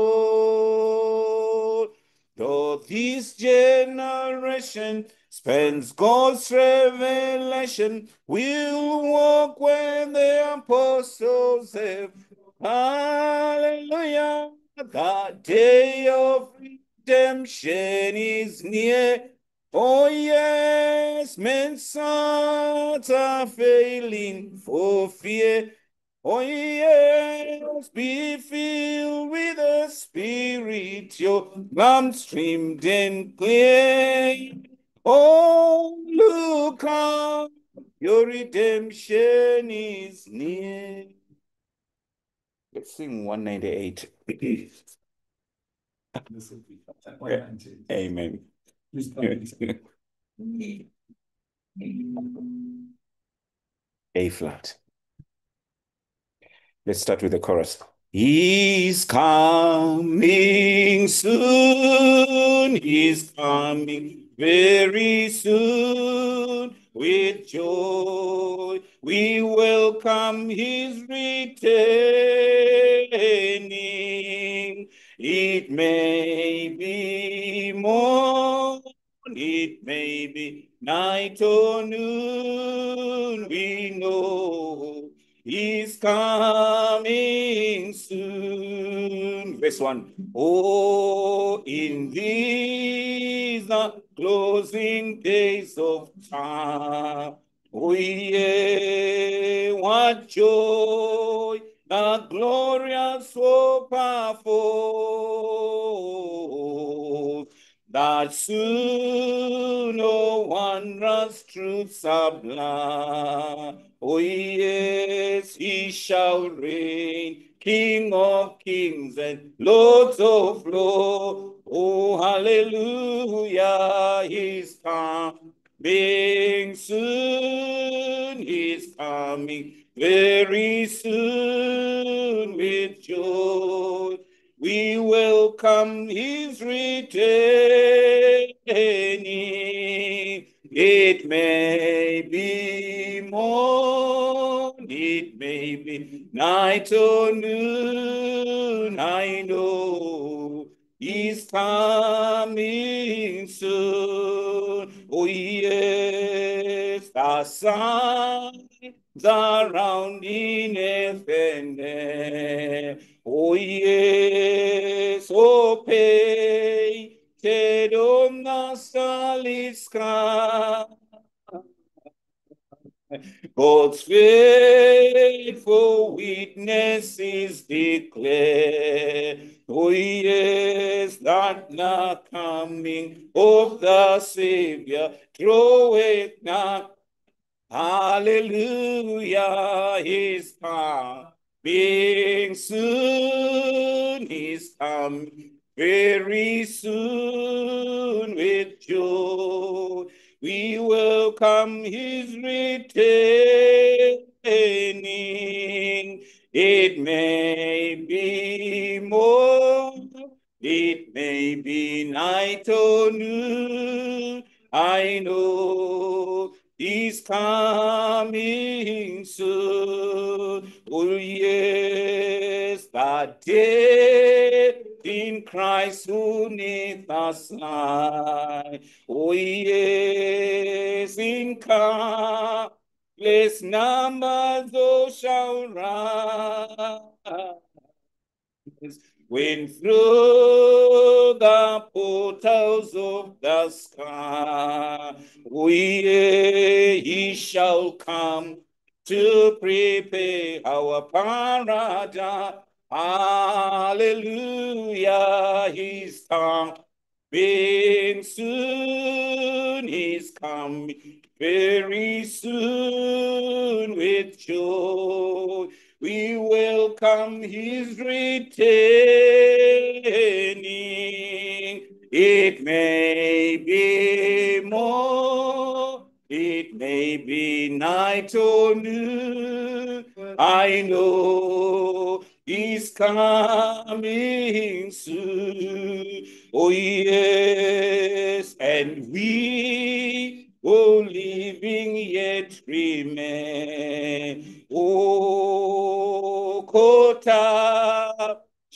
goal. Though this generation spends God's revelation, we'll walk where the apostles have. Hallelujah! The day of redemption is near. Oh yes, men's hearts are failing for fear. Oh yes, be filled with the Spirit, your lamp streamed and clear. Oh, look up, your redemption is near. Let's sing one ninety-eight. Amen. A flat. Let's start with the chorus. He's coming soon. He's coming very soon. With joy we welcome his returning. It may be morn, it may be night or noon. We know he's coming soon. Verse one. Oh, in these the closing days of time, oh yeah, what joy, the glorious hope unfolds, that soon no wondrous truth sublime. Oh yes, he shall reign, King of kings and Lords of lords. Oh hallelujah, he's coming soon, he's coming very soon with joy. We welcome his returning. It may be morn, it may be night or noon. I know he's coming soon. Oh yes, the signs around in heaven. Oh yes, oh painted on the starlit sky, God's faithful witnesses declare, oh yes, that the coming of the Savior draweth nigh. Hallelujah, he's coming soon, he's coming very soon with joy. We welcome his returning. It may be morn, it may be night or noon. I know he's coming soon. Oh yes, that day in Christ who neath us lie. Oh yes, in countless numbers those shall rise, when through the portals of the sky we he shall come to prepare our paradise. Hallelujah, he's coming soon, he's coming very soon with joy. We welcome his returning. It may be more, it may be night or noon. I know he's coming soon. Oh yes, and we, oh living yet remain. Oh,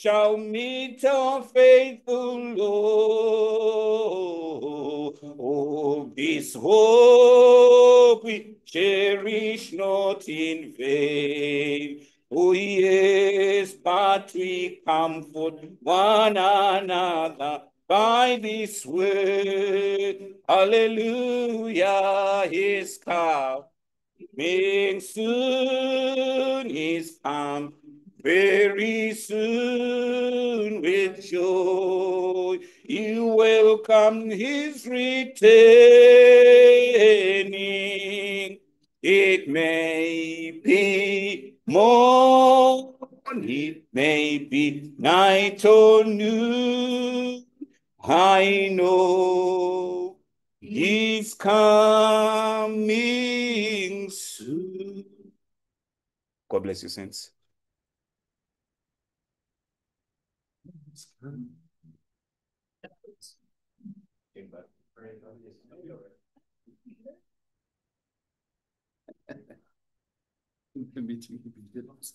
shall meet our faithful Lord. Oh, this hope we cherish not in vain. Oh, yes, but we comfort one another by this word. Hallelujah, his coming soon is come, very soon with joy. You welcome his returning. It may be morn, it may be night or noon. I know he's coming soon. God bless you, saints. Meeting.